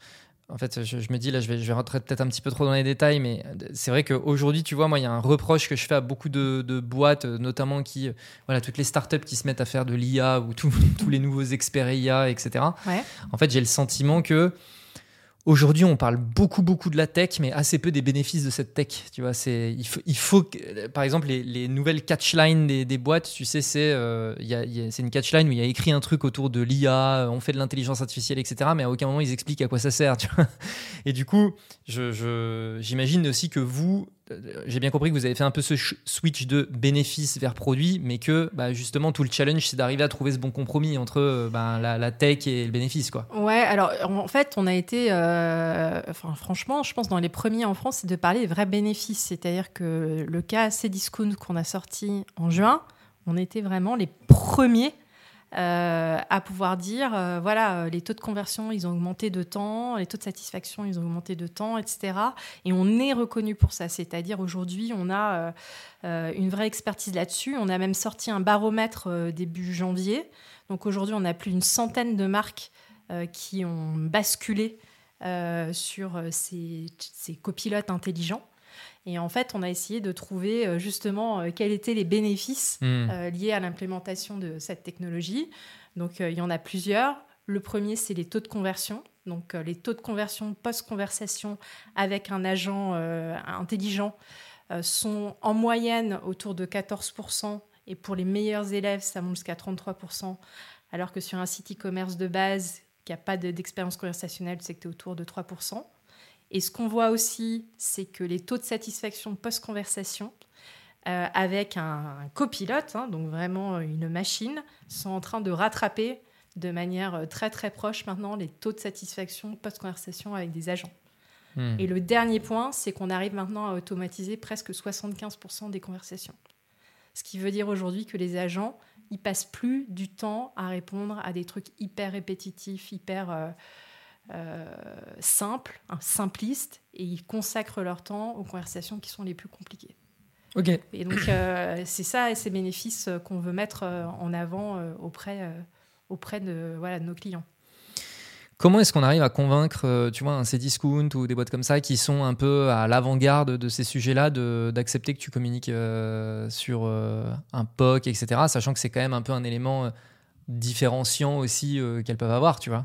en fait, je, je me dis, là, je vais, je vais rentrer peut-être un petit peu trop dans les détails, mais c'est vrai qu'aujourd'hui, tu vois, moi, il y a un reproche que je fais à beaucoup de, de boîtes, notamment qui, voilà, toutes les startups qui se mettent à faire de l'I A ou tout, tous les nouveaux experts I A, et cetera. Ouais. En fait, j'ai le sentiment que aujourd'hui, on parle beaucoup, beaucoup de la tech, mais assez peu des bénéfices de cette tech. Tu vois, c'est, il faut, il faut que, par exemple, les, les nouvelles catchlines des, des boîtes, tu sais, c'est, euh, y a, y a, c'est une catchline où il y a écrit un truc autour de l'I A, on fait de l'intelligence artificielle, et cetera. Mais à aucun moment, ils expliquent à quoi ça sert. Tu vois. Et du coup, je, je, j'imagine aussi que vous, j'ai bien compris que vous avez fait un peu ce switch de bénéfice vers produit, mais que bah, justement, tout le challenge, c'est d'arriver à trouver ce bon compromis entre bah, la, la tech et le bénéfice, quoi. Ouais, alors en fait, on a été, euh, enfin, franchement, je pense dans les premiers en France, c'est de parler des vrais bénéfices. C'est-à-dire que le cas Cdiscount qu'on a sorti en juin, on était vraiment les premiers euh, à pouvoir dire, euh, voilà, les taux de conversion, ils ont augmenté de temps, les taux de satisfaction, ils ont augmenté de temps, et cetera. Et on est reconnu pour ça. C'est-à-dire aujourd'hui, on a euh, euh, une vraie expertise là-dessus. On a même sorti un baromètre euh, début janvier. Donc aujourd'hui, on a plus d'une centaine de marques euh, qui ont basculé euh, sur ces, ces copilotes intelligents. Et en fait, on a essayé de trouver euh, justement euh, quels étaient les bénéfices mmh. euh, liés à l'implémentation de cette technologie. Donc, euh, il y en a plusieurs. Le premier, c'est les taux de conversion. Donc, euh, les taux de conversion post-conversation avec un agent euh, intelligent euh, sont en moyenne autour de quatorze pour cent. Et pour les meilleurs élèves, ça monte jusqu'à trente-trois pour cent. Alors que sur un site e-commerce de base qui n'a pas de, d'expérience conversationnelle, c'est que tu es autour de trois pour cent. Et ce qu'on voit aussi, c'est que les taux de satisfaction post-conversation euh, avec un, un copilote, hein, donc vraiment une machine, sont en train de rattraper de manière très très proche maintenant les taux de satisfaction post-conversation avec des agents. Mmh. Et le dernier point, c'est qu'on arrive maintenant à automatiser presque soixante-quinze pour cent des conversations. Ce qui veut dire aujourd'hui que les agents, ils passent plus du temps à répondre à des trucs hyper répétitifs, hyper... Euh, Euh, simple, hein, simpliste, et ils consacrent leur temps aux conversations qui sont les plus compliquées. Ok. Et donc euh, c'est ça et ces bénéfices qu'on veut mettre en avant euh, auprès, euh, auprès de, voilà, de nos clients. Comment est-ce qu'on arrive à convaincre, tu vois, un Cdiscount ou des boîtes comme ça qui sont un peu à l'avant-garde de ces sujets-là, de, d'accepter que tu communiques euh, sur euh, un P O C, et cetera, sachant que c'est quand même un peu un élément euh, différenciant aussi euh, qu'elles peuvent avoir, tu vois?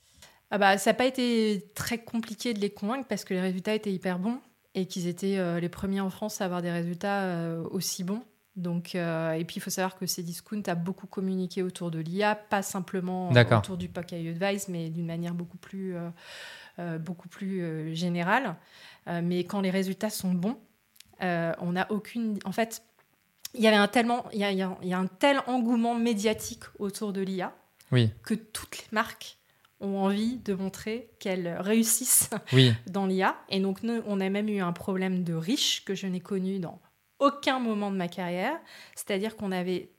Ah bah, ça n'a pas été très compliqué de les convaincre parce que les résultats étaient hyper bons et qu'ils étaient euh, les premiers en France à avoir des résultats euh, aussi bons. Donc, euh, et puis, il faut savoir que Cdiscount a beaucoup communiqué autour de l'I A, pas simplement euh, autour du P O C iAdvice, mais d'une manière beaucoup plus, euh, euh, beaucoup plus euh, générale. Euh, mais quand les résultats sont bons, euh, on n'a aucune... En fait, il y avait un tellement, il y a, il y a, il y a un tel engouement médiatique autour de l'I A oui. que toutes les marques ont envie de montrer qu'elles réussissent oui. dans l'I A. Et donc, nous, on a même eu un problème de riche que je n'ai connu dans aucun moment de ma carrière. C'est-à-dire qu'on avait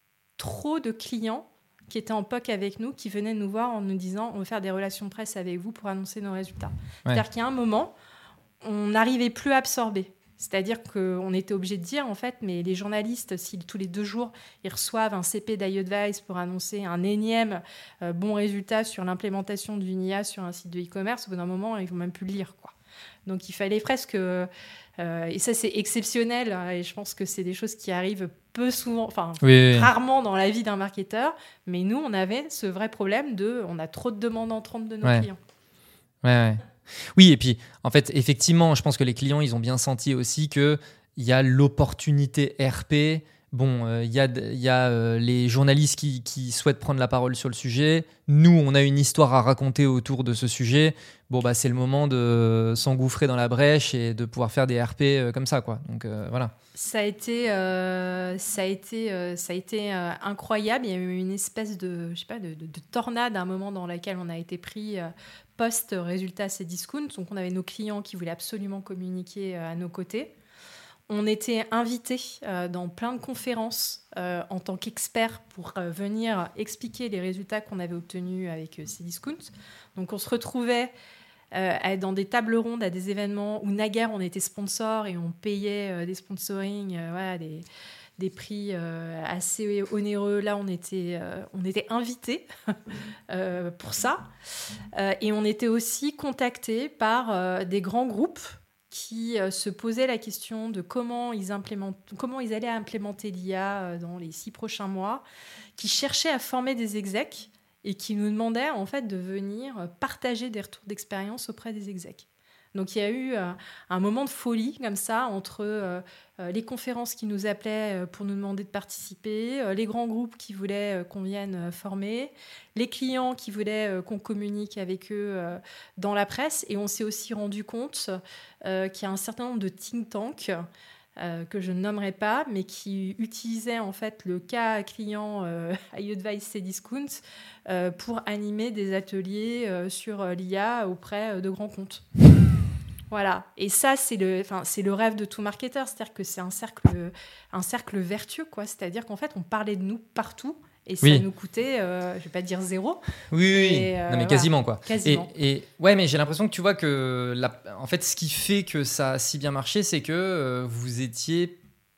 trop de clients qui étaient en P O C avec nous, qui venaient nous voir en nous disant « on veut faire des relations presse avec vous pour annoncer nos résultats ouais. ». C'est-à-dire qu'il y a un moment, on n'arrivait plus à absorber. C'est-à-dire qu'on était obligé de dire, en fait, mais les journalistes, si tous les deux jours, ils reçoivent un C P d'iAdvice pour annoncer un énième euh, bon résultat sur l'implémentation d'une I A sur un site de e-commerce, au bout d'un moment, ils ne vont même plus le lire, quoi. Donc, il fallait presque... Euh, et ça, c'est exceptionnel. Hein, et je pense que c'est des choses qui arrivent peu souvent, enfin, oui, rarement oui. dans la vie d'un marketeur. Mais nous, on avait ce vrai problème de... On a trop de demandes entrantes de nos ouais. clients. Ouais, ouais. Oui, et puis, en fait, effectivement, je pense que les clients, ils ont bien senti aussi qu'il y a l'opportunité R P. Bon, il euh, y a, y a euh, les journalistes qui, qui souhaitent prendre la parole sur le sujet. Nous, on a une histoire à raconter autour de ce sujet. Bon, bah, c'est le moment de s'engouffrer dans la brèche et de pouvoir faire des R P euh, comme ça, quoi. Donc, euh, voilà. Ça a été, euh, ça a été, euh, ça a été euh, incroyable. Il y a eu une espèce de, je sais pas, de, de, de tornade à un moment dans laquelle on a été pris euh, post-résultat Cdiscount. Donc, on avait nos clients qui voulaient absolument communiquer euh, à nos côtés. On était invités euh, dans plein de conférences euh, en tant qu'experts pour euh, venir expliquer les résultats qu'on avait obtenus avec euh, Cdiscount. Donc, on se retrouvait euh, à être dans des tables rondes, à des événements où naguère on était sponsor et on payait euh, des sponsorings, euh, voilà, des, des prix euh, assez onéreux. Là, on était, euh, on était invités euh, pour ça. Euh, et on était aussi contactés par euh, des grands groupes qui euh, se posaient la question de comment ils, implémentent, comment ils allaient implémenter l'I A euh, dans les six prochains mois, qui cherchaient à former des execs et qui nous demandaient en fait de venir partager des retours d'expérience auprès des execs. Donc il y a eu euh, un moment de folie comme ça entre euh, euh, les conférences qui nous appelaient euh, pour nous demander de participer, euh, les grands groupes qui voulaient euh, qu'on vienne euh, former, les clients qui voulaient euh, qu'on communique avec eux euh, dans la presse. Et on s'est aussi rendu compte euh, qu'il y a un certain nombre de think tanks euh, que je ne nommerai pas, mais qui utilisaient en fait le cas client euh, iAdvice Cdiscount euh, pour animer des ateliers euh, sur euh, l'I A auprès euh, de grands comptes. Voilà. Et ça, c'est le, enfin, c'est le rêve de tout marketeur. C'est-à-dire que c'est un cercle, un cercle vertueux, quoi. C'est-à-dire qu'en fait, on parlait de nous partout et ça oui. nous coûtait, euh, je vais pas dire zéro. Oui, oui, oui. Euh, non, mais quasiment, voilà. quoi. Quasiment. Et, et ouais, mais j'ai l'impression que tu vois que, la, en fait, ce qui fait que ça a si bien marché, c'est que euh, vous étiez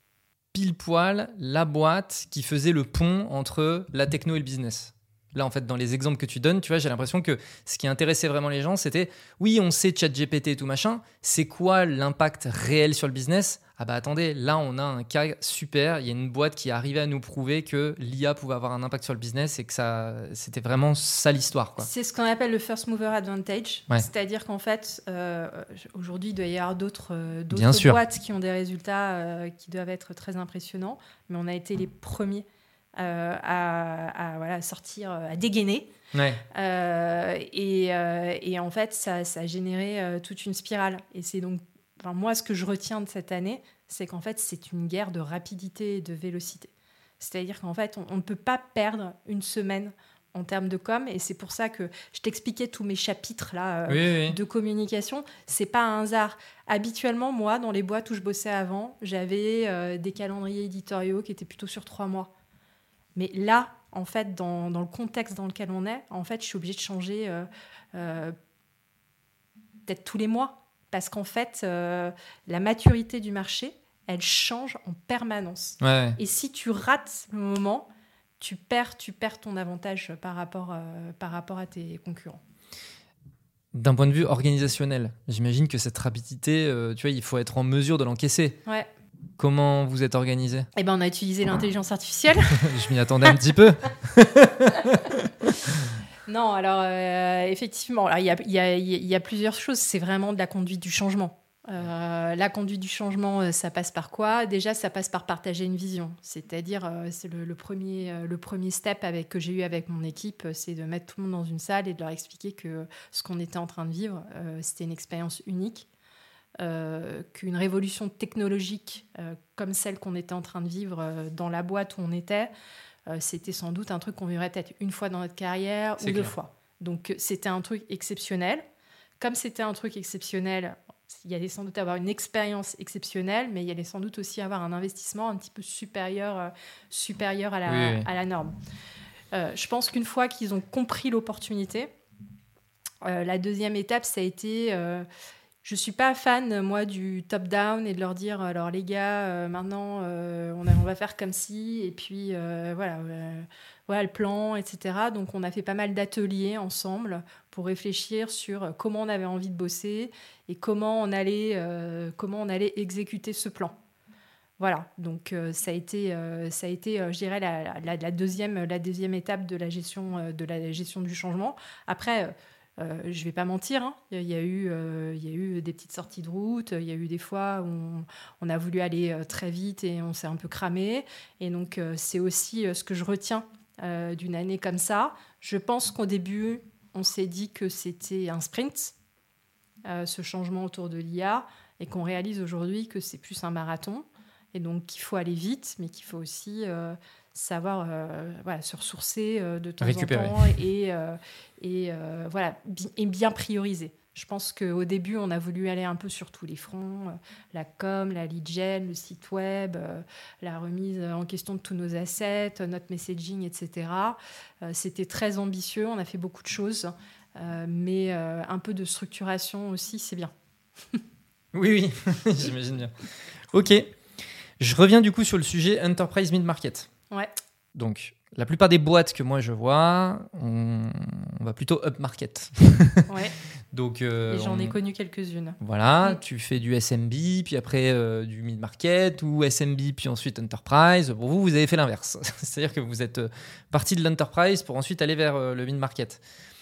pile poil la boîte qui faisait le pont entre la techno et le business. Là, en fait, dans les exemples que tu donnes, tu vois, j'ai l'impression que ce qui intéressait vraiment les gens, c'était oui, on sait ChatGPT et tout machin, c'est quoi l'impact réel sur le business ? Ah bah attendez, là, on a un cas super, il y a une boîte qui arrivait à nous prouver que l'I A pouvait avoir un impact sur le business et que ça, c'était vraiment ça l'histoire, quoi. C'est ce qu'on appelle le first mover advantage, ouais. C'est-à-dire qu'en fait, euh, aujourd'hui, il doit y avoir d'autres, euh, d'autres boîtes qui ont des résultats euh, qui doivent être très impressionnants, mais on a été les premiers Euh, à, à voilà, sortir, à dégainer. Ouais. Euh, et, euh, et en fait, ça, ça a généré euh, toute une spirale. Et c'est donc, enfin, moi, ce que je retiens de cette année, c'est qu'en fait, c'est une guerre de rapidité et de vélocité. C'est-à-dire qu'en fait, on, on ne peut pas perdre une semaine en termes de com, et c'est pour ça que je t'expliquais tous mes chapitres là, euh, oui, oui. de communication. C'est pas un hasard. Habituellement, moi, dans les boîtes où je bossais avant, j'avais euh, des calendriers éditoriaux qui étaient plutôt sur trois mois. Mais là, en fait, dans, dans le contexte dans lequel on est, en fait, je suis obligée de changer euh, euh, peut-être tous les mois. Parce qu'en fait, euh, la maturité du marché, elle change en permanence. Ouais. Et si tu rates le moment, tu perds, tu perds ton avantage par rapport, euh, par rapport à tes concurrents. D'un point de vue organisationnel, j'imagine que cette rapidité, euh, tu vois, il faut être en mesure de l'encaisser. Ouais. Comment vous êtes organisé ? Eh ben, on a utilisé l'intelligence artificielle. Je m'y attendais un petit peu. Non, alors euh, effectivement, il y a, y, a, y a plusieurs choses. C'est vraiment de la conduite du changement. Euh, la conduite du changement, ça passe par quoi ? Déjà, ça passe par partager une vision. C'est-à-dire, euh, c'est le, le, premier, euh, le premier step avec, que j'ai eu avec mon équipe, c'est de mettre tout le monde dans une salle et de leur expliquer que ce qu'on était en train de vivre, euh, c'était une expérience unique. Euh, qu'une révolution technologique euh, comme celle qu'on était en train de vivre euh, dans la boîte où on était, euh, c'était sans doute un truc qu'on vivrait peut-être une fois dans notre carrière C'est ou clair. deux fois. Donc c'était un truc exceptionnel. Comme c'était un truc exceptionnel, il y allait sans doute avoir une expérience exceptionnelle, mais il y allait sans doute aussi avoir un investissement un petit peu supérieur, euh, supérieur à, la, oui, oui. à la norme. Euh, je pense qu'une fois qu'ils ont compris l'opportunité, euh, la deuxième étape, ça a été... Euh, Je ne suis pas fan, moi, du top-down et de leur dire, alors les gars, euh, maintenant, euh, on, a, on va faire comme ci, et puis euh, voilà, euh, voilà le plan, et cetera. Donc, on a fait pas mal d'ateliers ensemble pour réfléchir sur comment on avait envie de bosser et comment on allait, euh, comment on allait exécuter ce plan. Voilà, donc euh, ça a été, euh, ça a été euh, je dirais, la, la, la, deuxième, la deuxième étape de la gestion, euh, de la gestion du changement. Après... Euh, Euh, je ne vais pas mentir, hein. il, y a eu, euh, il y a eu des petites sorties de route, il y a eu des fois où on, on a voulu aller euh, très vite et on s'est un peu cramé. Et donc, euh, c'est aussi euh, ce que je retiens euh, d'une année comme ça. Je pense qu'au début, on s'est dit que c'était un sprint, euh, ce changement autour de l'I A, et qu'on réalise aujourd'hui que c'est plus un marathon. Et donc, qu'il faut aller vite, mais qu'il faut aussi... Euh, savoir euh, voilà, se ressourcer euh, de temps Récupérer. en temps et, euh, et, euh, voilà, bi- et bien prioriser. Je pense qu'au début, on a voulu aller un peu sur tous les fronts, euh, la com, la lead gen, le site web, euh, la remise en question de tous nos assets, notre messaging, et cetera. Euh, c'était très ambitieux, on a fait beaucoup de choses, euh, mais euh, un peu de structuration aussi, c'est bien. Oui, oui, j'imagine bien. Ok. Je reviens du coup sur le sujet Enterprise Mid-Market. Ouais. Donc, la plupart des boîtes que moi je vois, on, on va plutôt up-market. Ouais. Donc, euh, Et j'en on... ai connu quelques-unes. Voilà, Mm. tu fais du S M B, puis après euh, du mid-market, ou S M B, puis ensuite enterprise. Pour vous, vous avez fait l'inverse. C'est-à-dire que vous êtes euh, parti de l'enterprise pour ensuite aller vers euh, le mid-market.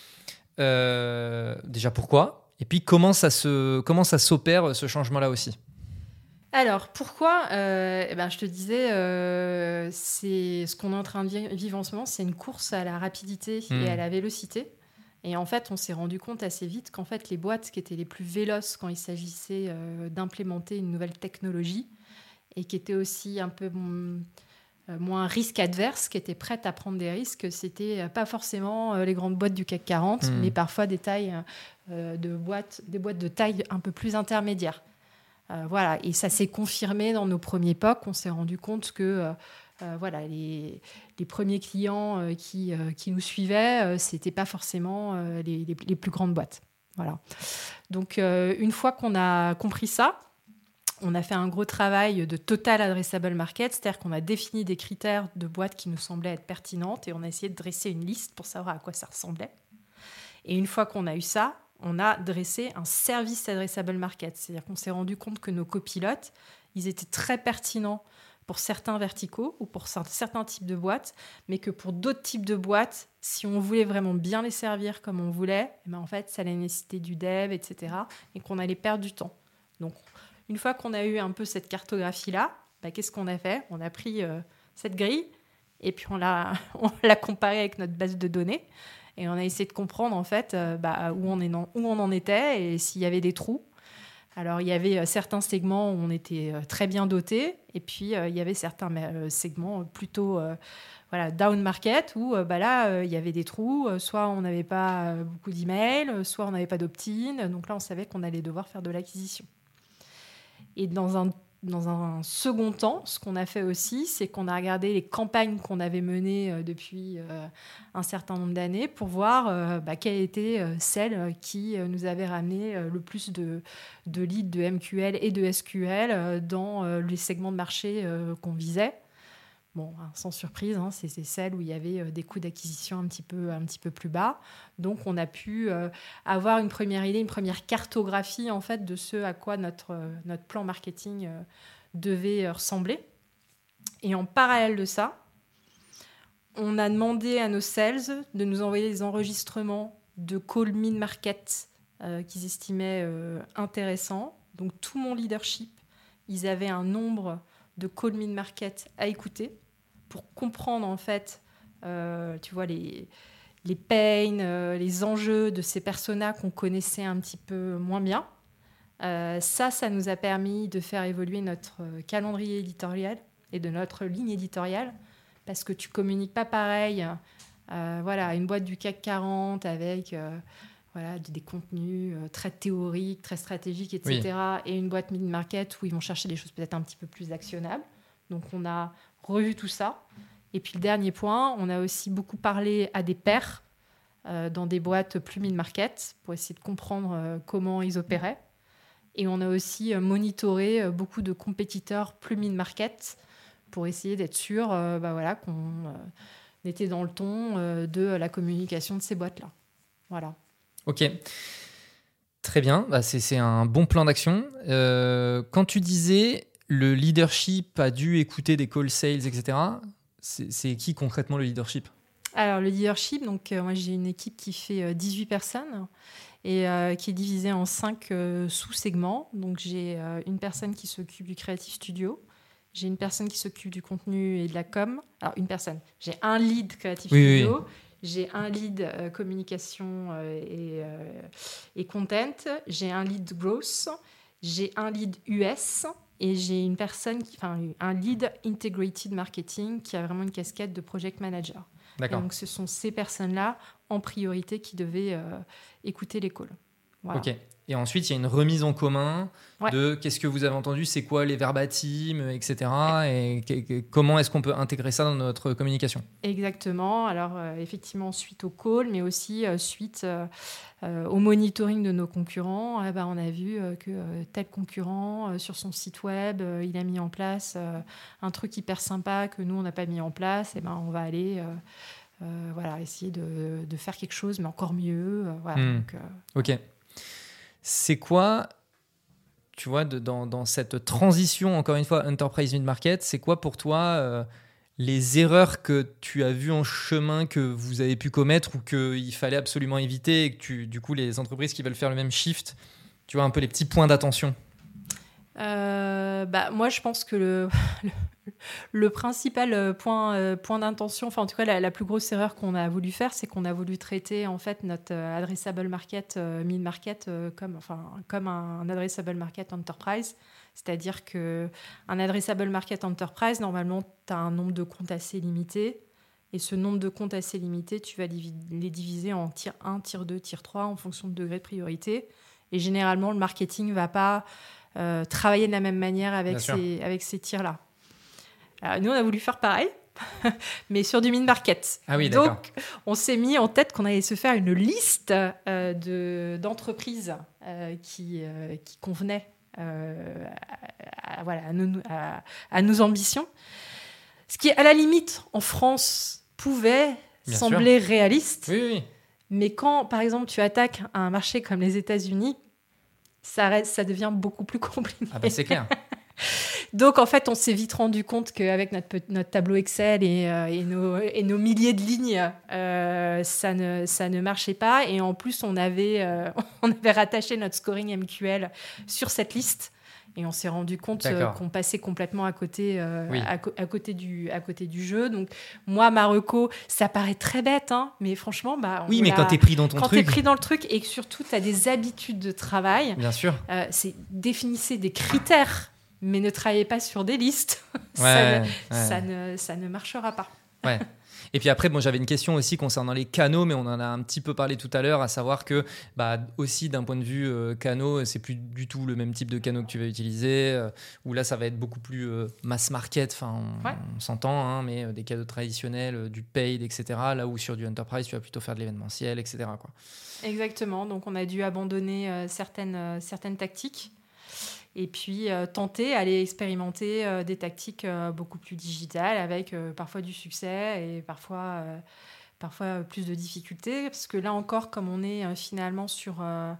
Euh, déjà, pourquoi ? Et puis, comment ça, se, comment ça s'opère, ce changement-là aussi ? Alors, pourquoi euh, eh ben, je te disais, euh, c'est ce qu'on est en train de vivre en ce moment, c'est une course à la rapidité Mmh. et à la vélocité. Et en fait, on s'est rendu compte assez vite qu'en fait, les boîtes qui étaient les plus véloces quand il s'agissait euh, d'implémenter une nouvelle technologie et qui étaient aussi un peu mm, euh, moins risque adverse, qui étaient prêtes à prendre des risques, c'était euh, pas forcément euh, les grandes boîtes du C A C quarante, Mmh. mais parfois des tailles euh, de boîtes, des boîtes de taille un peu plus intermédiaire. Euh, voilà, et ça s'est confirmé dans nos premiers P O C. On s'est rendu compte que euh, euh, voilà, les, les premiers clients euh, qui, euh, qui nous suivaient, euh, c'était pas forcément euh, les, les, les plus grandes boîtes. Voilà. Donc, euh, une fois qu'on a compris ça, on a fait un gros travail de total addressable market, c'est-à-dire qu'on a défini des critères de boîtes qui nous semblaient être pertinentes et on a essayé de dresser une liste pour savoir à quoi ça ressemblait. Et une fois qu'on a eu ça, on a dressé un service addressable market. C'est-à-dire qu'on s'est rendu compte que nos copilotes, ils étaient très pertinents pour certains verticaux ou pour certains types de boîtes, mais que pour d'autres types de boîtes, si on voulait vraiment bien les servir comme on voulait, eh ben en fait, ça allait nécessiter du dev, et cetera, et qu'on allait perdre du temps. Donc, une fois qu'on a eu un peu cette cartographie-là, bah, qu'est-ce qu'on a fait ? On a pris euh, cette grille et puis on l'a, on l'a comparée avec notre base de données. Et on a essayé de comprendre en fait euh, bah, où, on est en, où on en était et s'il y avait des trous. Alors il y avait euh, certains segments où on était euh, très bien dotés et puis euh, il y avait certains euh, segments plutôt euh, voilà, down market où euh, bah, là euh, il y avait des trous. Euh, soit on n'avait pas euh, beaucoup d'emails, soit on n'avait pas d'opt-in. Donc là on savait qu'on allait devoir faire de l'acquisition. Et dans un Dans un second temps, ce qu'on a fait aussi, c'est qu'on a regardé les campagnes qu'on avait menées euh, depuis euh, un certain nombre d'années pour voir euh, bah, quelles étaient euh, celles qui euh, nous avaient ramené euh, le plus de, de leads de M Q L et de S Q L euh, dans euh, les segments de marché euh, qu'on visait. Bon, hein, sans surprise, hein, c'est, c'est celles où il y avait euh, des coûts d'acquisition un petit peu, un petit peu plus bas. Donc, on a pu euh, avoir une première idée, une première cartographie en fait, de ce à quoi notre, euh, notre plan marketing euh, devait euh, ressembler. Et en parallèle de ça, on a demandé à nos sales de nous envoyer des enregistrements de call mid-market euh, qu'ils estimaient euh, intéressants. Donc, tout mon leadership, ils avaient un nombre de call mid-market à écouter pour comprendre en fait, euh, tu vois, les, les pains, euh, les enjeux de ces personas qu'on connaissait un petit peu moins bien. Euh, ça, ça nous a permis de faire évoluer notre calendrier éditorial et de notre ligne éditoriale parce que tu communiques pas pareil euh, voilà, à une boîte du C A C quarante avec euh, voilà, des contenus euh, très théoriques, très stratégiques, et cetera. Oui. Et une boîte mid-market où ils vont chercher des choses peut-être un petit peu plus actionnables. Donc, on a revu tout ça. Et puis, le dernier point, on a aussi beaucoup parlé à des pairs euh, dans des boîtes plus mid-market pour essayer de comprendre euh, comment ils opéraient. Et on a aussi euh, monitoré euh, beaucoup de compétiteurs plus mid-market pour essayer d'être sûr euh, bah, voilà, qu'on euh, était dans le ton euh, de la communication de ces boîtes-là. Voilà. Ok. Très bien. Bah, c'est, c'est un bon plan d'action. Euh, quand tu disais... le leadership a dû écouter des call sales, et cetera. C'est, c'est qui concrètement le leadership ? Alors, le leadership, donc, euh, moi, j'ai une équipe qui fait euh, dix-huit personnes et euh, qui est divisée en cinq euh, sous-segments. Donc, j'ai euh, une personne qui s'occupe du Creative Studio. J'ai une personne qui s'occupe du contenu et de la com. Alors, une personne. J'ai un lead Creative oui, Studio. Oui. J'ai un lead euh, communication euh, et, euh, et content. J'ai un lead growth. J'ai un lead U S. Et j'ai une personne, qui, enfin, un lead integrated marketing qui a vraiment une casquette de project manager. D'accord. Et donc, ce sont ces personnes-là, en priorité, qui devaient euh, écouter les calls. Voilà. Ok. Et ensuite, il y a une remise en commun Ouais. de qu'est-ce que vous avez entendu, c'est quoi les verbatim, et cetera. Et que- que- comment est-ce qu'on peut intégrer ça dans notre communication. Exactement. Alors, euh, effectivement, suite au call, mais aussi euh, suite euh, euh, au monitoring de nos concurrents, eh ben, on a vu euh, que euh, tel concurrent, euh, sur son site web, euh, il a mis en place euh, un truc hyper sympa que nous, on n'a pas mis en place. Et ben, on va aller euh, euh, voilà, essayer de, de faire quelque chose, mais encore mieux. euh, voilà. Hmm. Donc, euh, Ok. C'est quoi, tu vois, de- dans, dans cette transition, encore une fois, Enterprise Mid-Market, c'est quoi pour toi euh, les erreurs que tu as vues en chemin que vous avez pu commettre ou qu'il fallait absolument éviter et que tu, du coup, les entreprises qui veulent faire le même shift, tu vois, un peu les petits points d'attention. Euh, bah, moi, je pense que le, le, le principal point, euh, point d'intention, enfin en tout cas la, la plus grosse erreur qu'on a voulu faire, c'est qu'on a voulu traiter en fait notre euh, addressable market, euh, mid-market, euh, comme, enfin, comme un, un addressable market enterprise. C'est-à-dire qu'un addressable market enterprise, normalement, tu as un nombre de comptes assez limité. Et ce nombre de comptes assez limité, tu vas divi- les diviser en tier un, tier deux, tier trois en fonction de degré de priorité. Et généralement, le marketing ne va pas euh, travailler de la même manière avec Bien sûr. ces, avec ces tiers-là. Alors, nous, on a voulu faire pareil, mais sur du mid-market. Ah oui, d'accord. Donc, on s'est mis en tête qu'on allait se faire une liste euh, de, d'entreprises euh, qui, euh, qui convenaient euh, à, à- voilà, à, nos, à, à nos ambitions. Ce qui, à la limite, en France, pouvait Bien sembler réaliste. Oui, oui. Mais quand, par exemple, tu attaques un marché comme les États-Unis, ça, reste, ça devient beaucoup plus compliqué. Ah bah c'est clair. Donc, en fait, on s'est vite rendu compte qu'avec notre, notre tableau Excel et, euh, et, nos, et nos milliers de lignes, euh, ça, ne, ça ne marchait pas. Et en plus, on avait, euh, on avait rattaché notre scoring M Q L sur cette liste. Et on s'est rendu compte euh, D'accord. qu'on passait complètement à côté, euh, Oui. à, co- à côté du, à côté du jeu. Donc, moi, ma reco, ça paraît très bête, hein, mais franchement, bah, on Oui, mais l'a- quand t'es pris dans ton quand tu es truc, pris dans le truc et que surtout tu as des habitudes de travail, bien sûr. euh, c'est définissez des critères, mais ne travaillez pas sur des listes. ça, Ouais, ne, ouais. ça, ne, ça ne marchera pas. Ouais. Et puis après, bon, j'avais une question aussi concernant les canaux, mais on en a un petit peu parlé tout à l'heure, à savoir que, bah, aussi d'un point de vue euh, canaux, c'est plus du tout le même type de canaux que tu vas utiliser, euh, où là, ça va être beaucoup plus euh, mass market, enfin, on, Ouais. on s'entend, hein, mais euh, des canaux traditionnels, euh, du paid, et cetera. Là où sur du enterprise, tu vas plutôt faire de l'événementiel, et cetera, quoi. Exactement. Donc, on a dû abandonner euh, certaines, euh, certaines tactiques et puis euh, tenter, aller expérimenter euh, des tactiques euh, beaucoup plus digitales avec euh, parfois du succès et parfois, euh, parfois plus de difficultés. Parce que là encore, comme on est euh, finalement sur euh,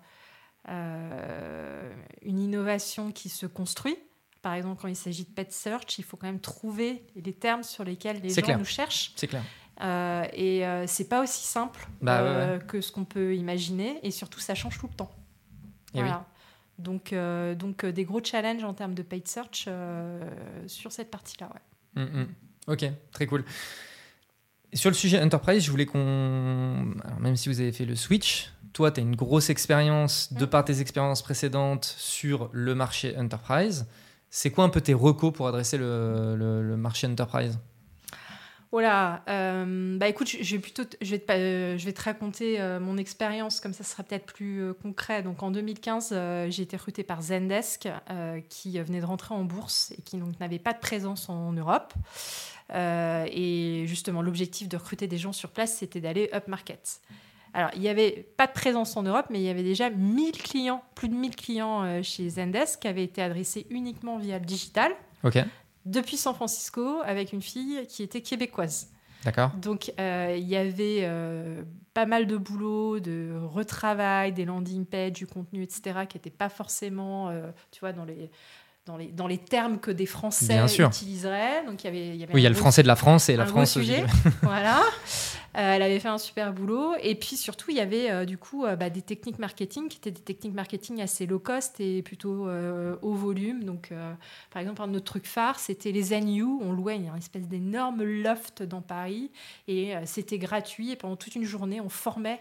euh, une innovation qui se construit, par exemple, quand il s'agit de pet search, il faut quand même trouver les termes sur lesquels les C'est gens clair. nous cherchent. C'est clair. Euh, et euh, c'est pas aussi simple Bah, euh, ouais, ouais. que ce qu'on peut imaginer. Et surtout, ça change tout le temps. Et Voilà. Donc, euh, donc euh, des gros challenges en termes de paid search euh, sur cette partie-là. Ouais. Mm, mm. Ok, très cool. Et sur le sujet enterprise, je voulais qu'on... Alors, même si vous avez fait le switch, toi, tu as une grosse expérience, de Mm. par tes expériences précédentes, sur le marché enterprise. C'est quoi un peu tes recos pour adresser le, le, le marché enterprise ? Voilà. Euh, bah écoute, je je vais plutôt, t- je vais te, pa- euh, je vais te raconter euh, mon expérience, comme ça, ce sera peut-être plus euh, concret. Donc en deux mille quinze, euh, j'ai été recrutée par Zendesk, euh, qui venait de rentrer en bourse et qui donc n'avait pas de présence en Europe. Euh, et justement, l'objectif de recruter des gens sur place, c'était d'aller upmarket. Alors, il n'y avait pas de présence en Europe, mais il y avait déjà mille clients, plus de mille clients euh, chez Zendesk qui avaient été adressés uniquement via le digital, Ok, depuis San Francisco, avec une fille qui était québécoise. d'accord. Donc, euh, il y avait euh, pas mal de boulot, de retravail, des landing pages, du contenu, et cetera, qui n'étaient pas forcément, euh, tu vois, dans les, dans, les, dans les termes que des Français Bien sûr. utiliseraient. Donc, il y avait, il y avait Oui, il y a un le gros- français de la France et la un gros France... sujet. Voilà. Euh, elle avait fait un super boulot. Et puis surtout, il y avait euh, du coup euh, bah, des techniques marketing qui étaient des techniques marketing assez low cost et plutôt euh, haut volume. Donc, euh, par exemple, un de nos trucs phares, c'était les N U. On louait une espèce d'énorme loft dans Paris et euh, c'était gratuit. Et pendant toute une journée, on formait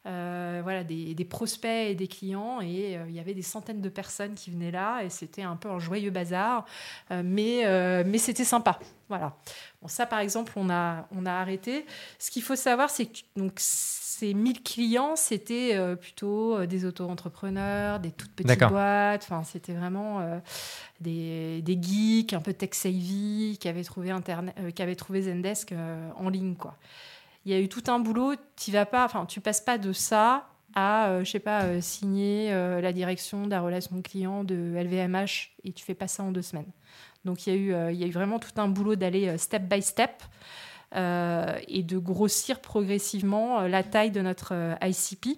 euh, voilà, des, des prospects et des clients, et euh, il y avait des centaines de personnes qui venaient là, et c'était un peu un joyeux bazar, euh, mais, euh, mais c'était sympa. Voilà. Bon, ça, par exemple, on a, on a arrêté. Ce qu'il faut savoir, c'est que donc, ces mille clients, c'était euh, plutôt euh, des auto-entrepreneurs, des toutes petites D'accord. boîtes. Enfin, c'était vraiment euh, des, des geeks, un peu tech-savvy, qui avaient trouvé, Internet, euh, qui avaient trouvé Zendesk euh, en ligne, quoi. Il y a eu tout un boulot. Tu vas pas, enfin, tu passes pas de ça à, euh, je sais pas, euh, signer euh, la direction de la relation client de L V M H, et tu fais pas ça en deux semaines. Donc, il y a eu, euh, il y a eu vraiment tout un boulot d'aller euh, step by step euh, et de grossir progressivement euh, la taille de notre euh, I C P.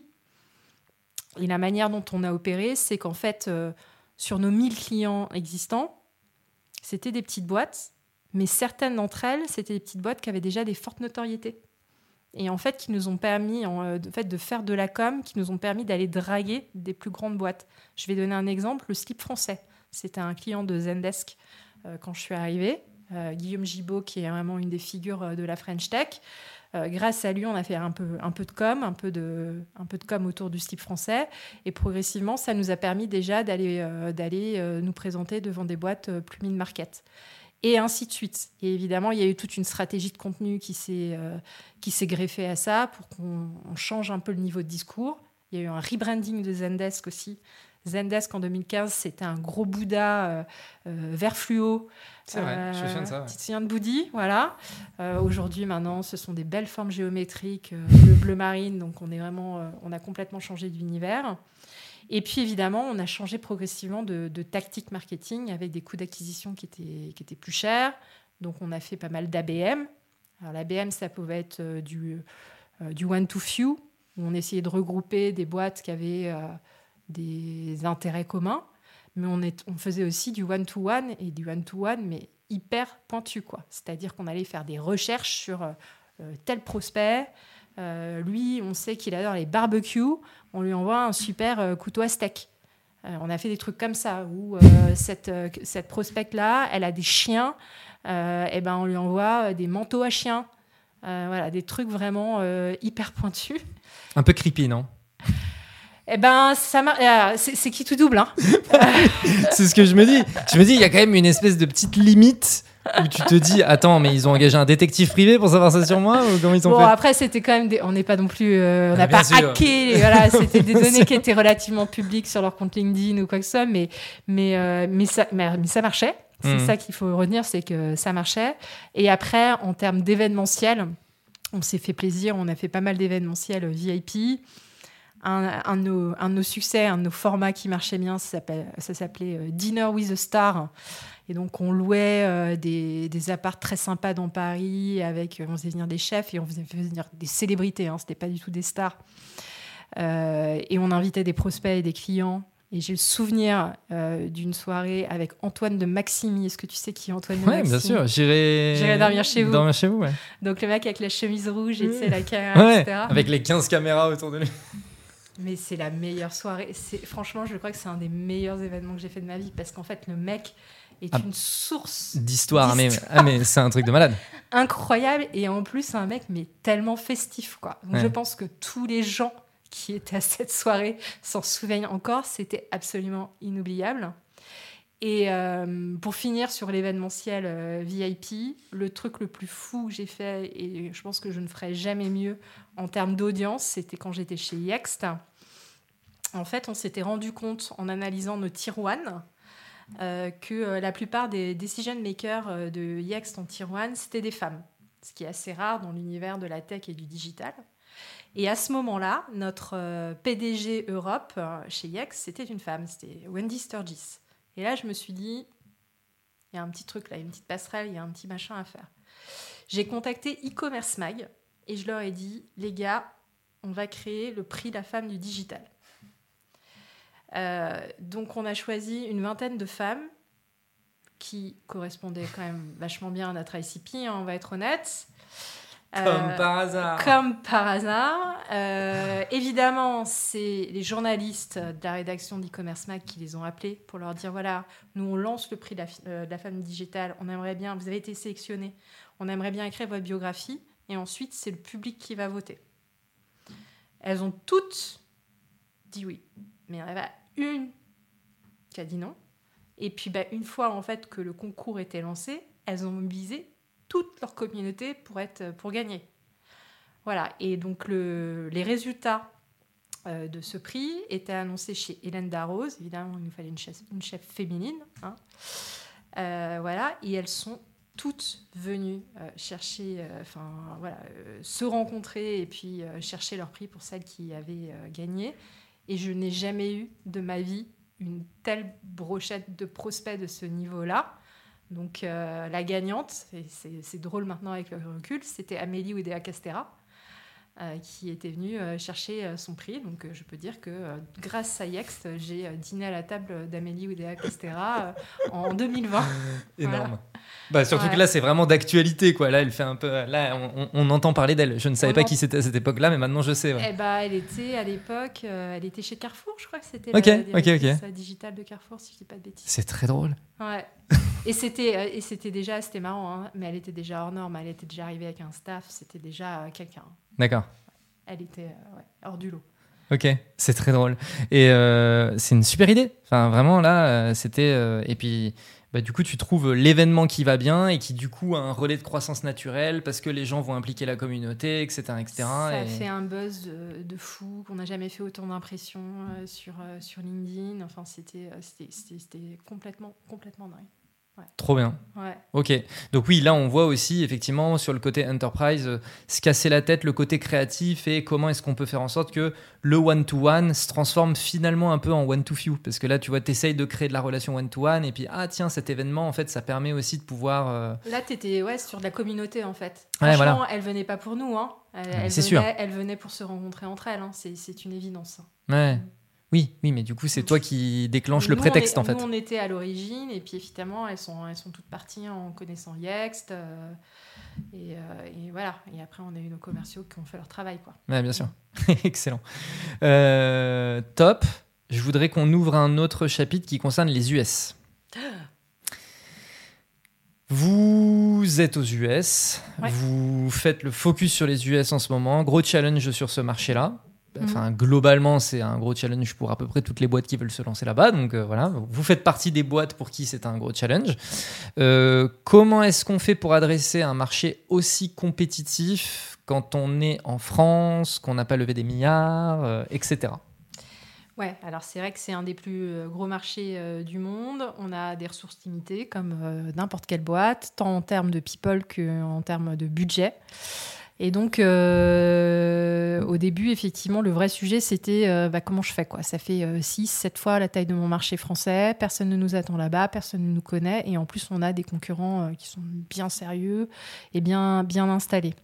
Et la manière dont on a opéré, c'est qu'en fait, euh, sur nos mille clients existants, c'était des petites boîtes, mais certaines d'entre elles, c'était des petites boîtes qui avaient déjà des fortes notoriétés. Et en fait, qui nous ont permis en, euh, de, fait, de faire de la com, qui nous ont permis d'aller draguer des plus grandes boîtes. Je vais donner un exemple, le Slip Français. C'était un client de Zendesk euh, quand je suis arrivée. Euh, Guillaume Gibaud, qui est vraiment une des figures euh, de la French Tech. Euh, grâce à lui, on a fait un peu, un peu de com, un peu de, un peu de com autour du Slip Français. Et progressivement, ça nous a permis déjà d'aller, euh, d'aller euh, nous présenter devant des boîtes euh, plus mid-market. Et ainsi de suite. Et évidemment, il y a eu toute une stratégie de contenu qui s'est, euh, qui s'est greffée à ça pour qu'on on change un peu le niveau de discours. Il y a eu un rebranding de Zendesk aussi. Zendesk en deux mille quinze, c'était un gros Bouddha euh, euh, vert fluo. C'est vrai, euh, je me souviens de ça. Ouais. Tu te souviens de Bouddhi, voilà. Euh, aujourd'hui, maintenant, ce sont des belles formes géométriques, euh, le bleu marine. Donc, on est vraiment, euh, on a complètement changé d'univers. Et puis, évidemment, on a changé progressivement de, de tactique marketing avec des coûts d'acquisition qui étaient, qui étaient plus chers. Donc, on a fait pas mal d'A B M. Alors, l'A B M, ça pouvait être euh, du, euh, du one-to-few, où on essayait de regrouper des boîtes qui avaient euh, des intérêts communs. Mais on, est, on faisait aussi du one-to-one, et du one-to-one, mais hyper pointu, quoi. C'est-à-dire qu'on allait faire des recherches sur euh, tel prospect. Euh, lui, on sait qu'il adore les barbecues. On lui envoie un super euh, couteau à steak. Euh, on a fait des trucs comme ça, où euh, cette, euh, cette prospect-là, elle a des chiens. Euh, et ben, on lui envoie des manteaux à chiens. Euh, voilà, des trucs vraiment euh, hyper pointus. Un peu creepy, non ? Eh ben, ça mar... c'est, c'est qui tout double, hein. C'est ce que je me dis. Je me dis, il y a quand même une espèce de petite limite où tu te dis, attends, mais ils ont engagé un détective privé pour savoir ça sur moi ou comment ils ont bon, fait ? après, c'était quand même des... on n'est pas non plus, euh, on n'a pas sûr. hacké. Voilà, c'était des données qui étaient relativement publiques sur leur compte LinkedIn ou quoi que ce soit, mais mais euh, mais ça, mais, mais ça marchait. C'est mmh. ça qu'il faut retenir, c'est que ça marchait. Et après, en termes d'événementiel, on s'est fait plaisir. On a fait pas mal d'événementiels V I P. Un, un, de nos, un de nos succès, un de nos formats qui marchait bien, ça, ça s'appelait euh, Dinner with a Star. Et donc, on louait euh, des, des apparts très sympas dans Paris. Avec, on faisait venir des chefs et on faisait venir des célébrités. Hein, ce n'était pas du tout des stars. Euh, et on invitait des prospects et des clients. Et j'ai le souvenir euh, d'une soirée avec Antoine de Maximi. Est-ce que tu sais qui est Antoine de ouais, Maximi ? Ouais, bien sûr. J'irai... J'irai dormir chez vous. Dormir chez vous, ouais. Donc, le mec avec la chemise rouge et mmh. la caméra, ouais, et cetera. Avec les quinze caméras autour de lui. Mais c'est la meilleure soirée. C'est, franchement, je crois que c'est un des meilleurs événements que j'ai fait de ma vie parce qu'en fait, le mec est ah, une source d'histoire. d'histoire. Mais, ah, mais c'est un truc de malade. Incroyable. Et en plus, c'est un mec mais tellement festif, quoi. Donc, ouais. Je pense que tous les gens qui étaient à cette soirée s'en souviennent encore. C'était absolument inoubliable. Et euh, pour finir sur l'événementiel euh, V I P, le truc le plus fou que j'ai fait, et je pense que je ne ferai jamais mieux en termes d'audience, c'était quand j'étais chez Yext. En fait, on s'était rendu compte en analysant nos tier one euh, que euh, la plupart des decision makers euh, de Yext en tier one, c'était des femmes, ce qui est assez rare dans l'univers de la tech et du digital. Et à ce moment-là, notre euh, P D G Europe euh, chez Yext, c'était une femme, c'était Wendy Sturgis. Et là, je me suis dit, il y a un petit truc là, une petite passerelle, il y a un petit machin à faire. J'ai contacté e-commerce mag et je leur ai dit, les gars, on va créer le prix La Femme du digital. Euh, donc, on a choisi une vingtaine de femmes qui correspondaient quand même vachement bien à notre I C P, hein, on va être honnête. Comme euh, par hasard. Comme par hasard. Euh, évidemment, c'est les journalistes de la rédaction d'e-commerce mag qui les ont appelés pour leur dire, voilà, nous, on lance le prix de la, euh, de la femme digitale. On aimerait bien, vous avez été sélectionnés. On aimerait bien écrire votre biographie. Et ensuite, c'est le public qui va voter. Elles ont toutes dit oui. Mais il y en avait une qui a dit non. Et puis, bah, une fois en fait, que le concours était lancé, elles ont mobilisé toute leur communauté pour, être, pour gagner. Voilà. Et donc, le, les résultats euh, de ce prix étaient annoncés chez Hélène Darroze. Évidemment, il nous fallait une chef, une chef féminine. Hein. Euh, voilà. Et elles sont toutes venues euh, chercher, enfin euh, voilà, euh, se rencontrer et puis euh, chercher leur prix pour celles qui avaient euh, gagné. Et je n'ai jamais eu de ma vie une telle brochette de prospects de ce niveau-là. Donc euh, la gagnante, c'est, c'est, c'est drôle maintenant avec le recul, c'était Amélie Oudéa-Castéra, euh, qui était venue euh, chercher euh, son prix. Donc euh, je peux dire que euh, grâce à Yext, j'ai euh, dîné à la table d'Amélie Oudéa-Castéra euh, en deux mille vingt. Énorme. Voilà. Bah, surtout ouais. que là, c'est vraiment d'actualité, quoi. Là, elle fait un peu. Là, on, on entend parler d'elle. Je ne savais on pas en... qui c'était à cette époque-là, mais maintenant, je sais. Ouais. Eh bah, elle était à l'époque, euh, elle était chez Carrefour, je crois que c'était okay, la directrice okay, okay. digitale de Carrefour, si je dis pas de bêtises. C'est très drôle. Ouais. et c'était euh, et c'était déjà, c'était marrant, hein, mais elle était déjà hors norme. Elle était déjà arrivée avec un staff. C'était déjà euh, quelqu'un. D'accord. Elle était euh, ouais, hors du lot. Ok, c'est très drôle. Et euh, c'est une super idée. Enfin, vraiment, là, euh, c'était. Euh, et puis. Bah, du coup, tu trouves l'événement qui va bien et qui, du coup, a un relais de croissance naturelle parce que les gens vont impliquer la communauté, et cetera et cetera. Ça et... fait un buzz de, de fou, qu'on n'a jamais fait autant d'impressions euh, sur, euh, sur LinkedIn. Enfin, c'était, euh, c'était, c'était, c'était complètement, complètement dingue. Ouais. Trop bien. Ouais. Ok. Donc oui, là, on voit aussi, effectivement, sur le côté enterprise, euh, se casser la tête, le côté créatif et comment est-ce qu'on peut faire en sorte que le one-to-one se transforme finalement un peu en one-to-few. Parce que là, tu vois, tu essayes de créer de la relation one-to-one et puis, ah tiens, cet événement, en fait, ça permet aussi de pouvoir... Euh... Là, tu étais ouais, sur de la communauté, en fait. Ouais, Franchement, voilà. elle venait pas pour nous. Hein. Elle, elle c'est venait, sûr. Elle venait pour se rencontrer entre elles. Hein. C'est, c'est une évidence. Ouais. Mmh. Oui, oui, mais du coup, c'est toi qui déclenche nous, le prétexte, est, en fait. Nous, on était à l'origine, et puis évidemment, elles sont, elles sont toutes parties en connaissant Yext. Euh, et, euh, et voilà. Et après, on a eu nos commerciaux qui ont fait leur travail, quoi. Ouais, bien sûr. Excellent. Euh, top. Je voudrais qu'on ouvre un autre chapitre qui concerne les U S. Vous êtes aux U S. Ouais. Vous faites le focus sur les U S en ce moment. Gros challenge sur ce marché-là. Enfin, globalement, c'est un gros challenge pour à peu près toutes les boîtes qui veulent se lancer là-bas. Donc euh, voilà, vous faites partie des boîtes pour qui c'est un gros challenge. Euh, comment est-ce qu'on fait pour adresser un marché aussi compétitif quand on est en France, qu'on n'a pas levé des milliards, euh, et cetera. Ouais, alors c'est vrai que c'est un des plus gros marchés euh, du monde. On a des ressources limitées comme euh, n'importe quelle boîte, tant en termes de people qu'en termes de budget. Et donc, euh, au début, effectivement, le vrai sujet, c'était euh, bah, comment je fais, quoi. Ça fait euh, six, sept fois la taille de mon marché français. Personne ne nous attend là-bas, personne ne nous connaît. Et en plus, on a des concurrents euh, qui sont bien sérieux et bien, bien installés.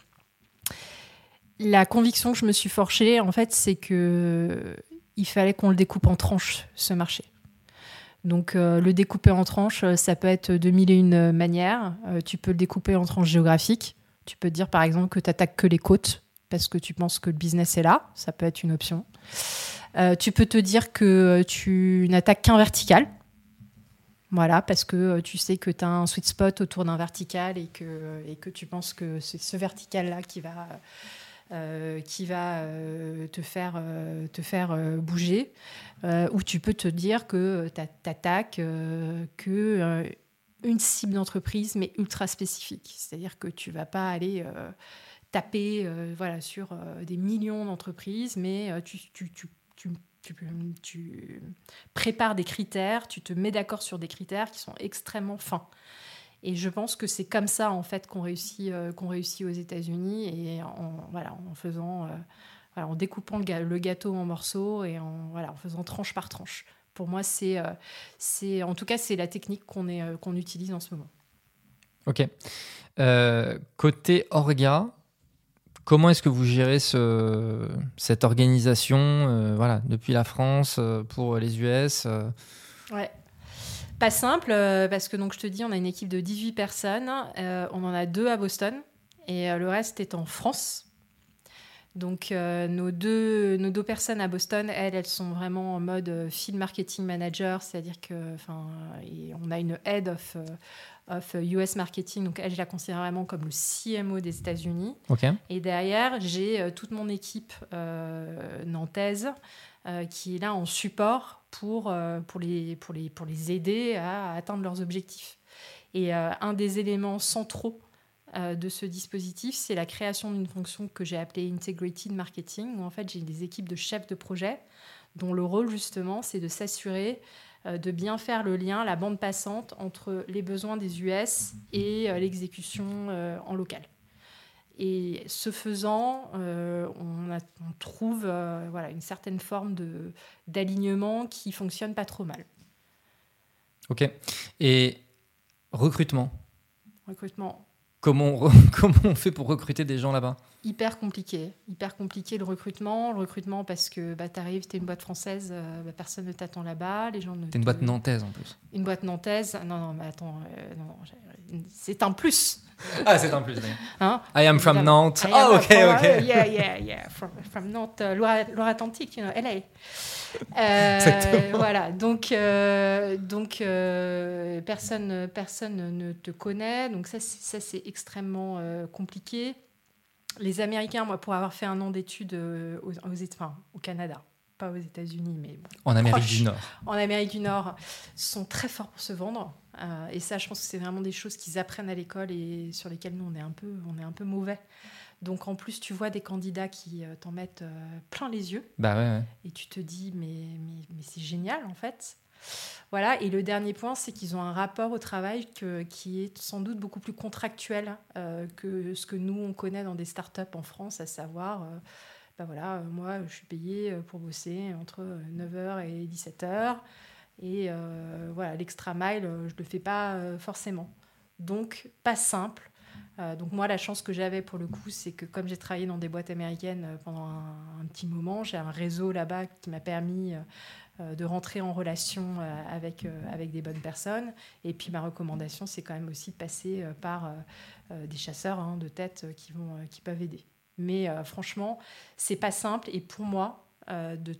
La conviction que je me suis forgée, en fait, c'est qu'il fallait qu'on le découpe en tranches, ce marché. Donc, euh, le découper en tranches, ça peut être de mille et une manières. Euh, tu peux le découper en tranches géographiques. Tu peux te dire, par exemple, que tu n'attaques que les côtes parce que tu penses que le business est là. Ça peut être une option. Euh, tu peux te dire que tu n'attaques qu'un vertical. Voilà, parce que tu sais que tu as un sweet spot autour d'un vertical et que, et que tu penses que c'est ce vertical-là qui va, euh, qui va euh, te faire, euh, te faire euh, bouger. Euh, ou tu peux te dire que tu n'attaques euh, que... Euh, une cible d'entreprise, mais ultra spécifique. C'est-à-dire que tu ne vas pas aller euh, taper euh, voilà, sur euh, des millions d'entreprises, mais euh, tu, tu, tu, tu, tu, tu prépares des critères, tu te mets d'accord sur des critères qui sont extrêmement fins. Et je pense que c'est comme ça, en fait, qu'on réussit, euh, qu'on réussit aux États-Unis, et en, voilà, en faisant... Euh, voilà, en découpant le, ga- le gâteau en morceaux et en, voilà, en faisant tranche par tranche. Pour moi, c'est, euh, c'est, en tout cas, c'est la technique qu'on, est, euh, qu'on utilise en ce moment. Ok. Euh, côté Orga, comment est-ce que vous gérez ce, cette organisation euh, voilà, depuis la France euh, pour les U S euh... Ouais. Pas simple, euh, parce que donc, je te dis, on a une équipe de dix-huit personnes. Euh, on en a deux à Boston et euh, le reste est en France. Donc, euh, nos, deux, nos deux personnes à Boston, elles, elles sont vraiment en mode euh, field marketing manager, c'est-à-dire qu'on a une head of, euh, of U S marketing, donc elle, je la considère vraiment comme le C M O des États-Unis. Okay. Et derrière, j'ai euh, toute mon équipe euh, nantaise euh, qui est là en support pour, euh, pour, les, pour, les, pour les aider à atteindre leurs objectifs. Et euh, un des éléments centraux euh, de ce dispositif, c'est la création d'une fonction que j'ai appelée Integrated Marketing, où en fait j'ai des équipes de chefs de projet dont le rôle justement c'est de s'assurer euh, de bien faire le lien, la bande passante entre les besoins des U S et euh, l'exécution euh, en local. Et ce faisant, euh, on, a, on trouve euh, voilà, une certaine forme de, d'alignement qui fonctionne pas trop mal. Ok. Et recrutement. Recrutement. Comment on, comment on fait pour recruter des gens là-bas ? Hyper compliqué. Hyper compliqué le recrutement. Le recrutement parce que bah, tu arrives, tu es une boîte française, euh, bah, personne ne t'attend là-bas. Les gens ne T'es te... une boîte nantaise en plus. Une boîte nantaise. Non, non, mais attends. Euh, non, c'est un plus. Ah, c'est un plus. Hein? I am from Nantes. Oh, ok, from, ok. Uh, yeah, yeah, yeah. From, from Nantes, uh, Loire-Atlantique, you know, L A. Euh, voilà, donc, euh, donc euh, personne, personne ne te connaît, donc ça, c'est, ça, c'est extrêmement euh, compliqué. Les Américains, moi, pour avoir fait un an d'études euh, aux, aux, enfin, au Canada, pas aux États-Unis, mais bon, en Amérique proche, du Nord. En Amérique du Nord, sont très forts pour se vendre. Euh, et ça, je pense que c'est vraiment des choses qu'ils apprennent à l'école et sur lesquelles nous, on est un peu, on est un peu mauvais. Donc, en plus, tu vois des candidats qui euh, t'en mettent euh, plein les yeux. Bah ouais, ouais. Et tu te dis, mais, mais, mais c'est génial, en fait. Voilà. Et le dernier point, c'est qu'ils ont un rapport au travail que, qui est sans doute beaucoup plus contractuel euh, que ce que nous, on connaît dans des startups en France, à savoir, euh, ben voilà, euh, moi, je suis payée pour bosser entre neuf heures et dix-sept heures. Et euh, voilà, l'extra mile, je ne le fais pas euh, forcément. Donc, pas simple. Euh, donc moi, la chance que j'avais pour le coup, c'est que comme j'ai travaillé dans des boîtes américaines pendant un, un petit moment, j'ai un réseau là-bas qui m'a permis euh, de rentrer en relation euh, avec, euh, avec des bonnes personnes. Et puis ma recommandation, c'est quand même aussi de passer euh, par euh, des chasseurs hein, de tête euh, qui, vont, euh, qui peuvent aider. Mais euh, franchement, c'est pas simple. Et pour moi, euh, de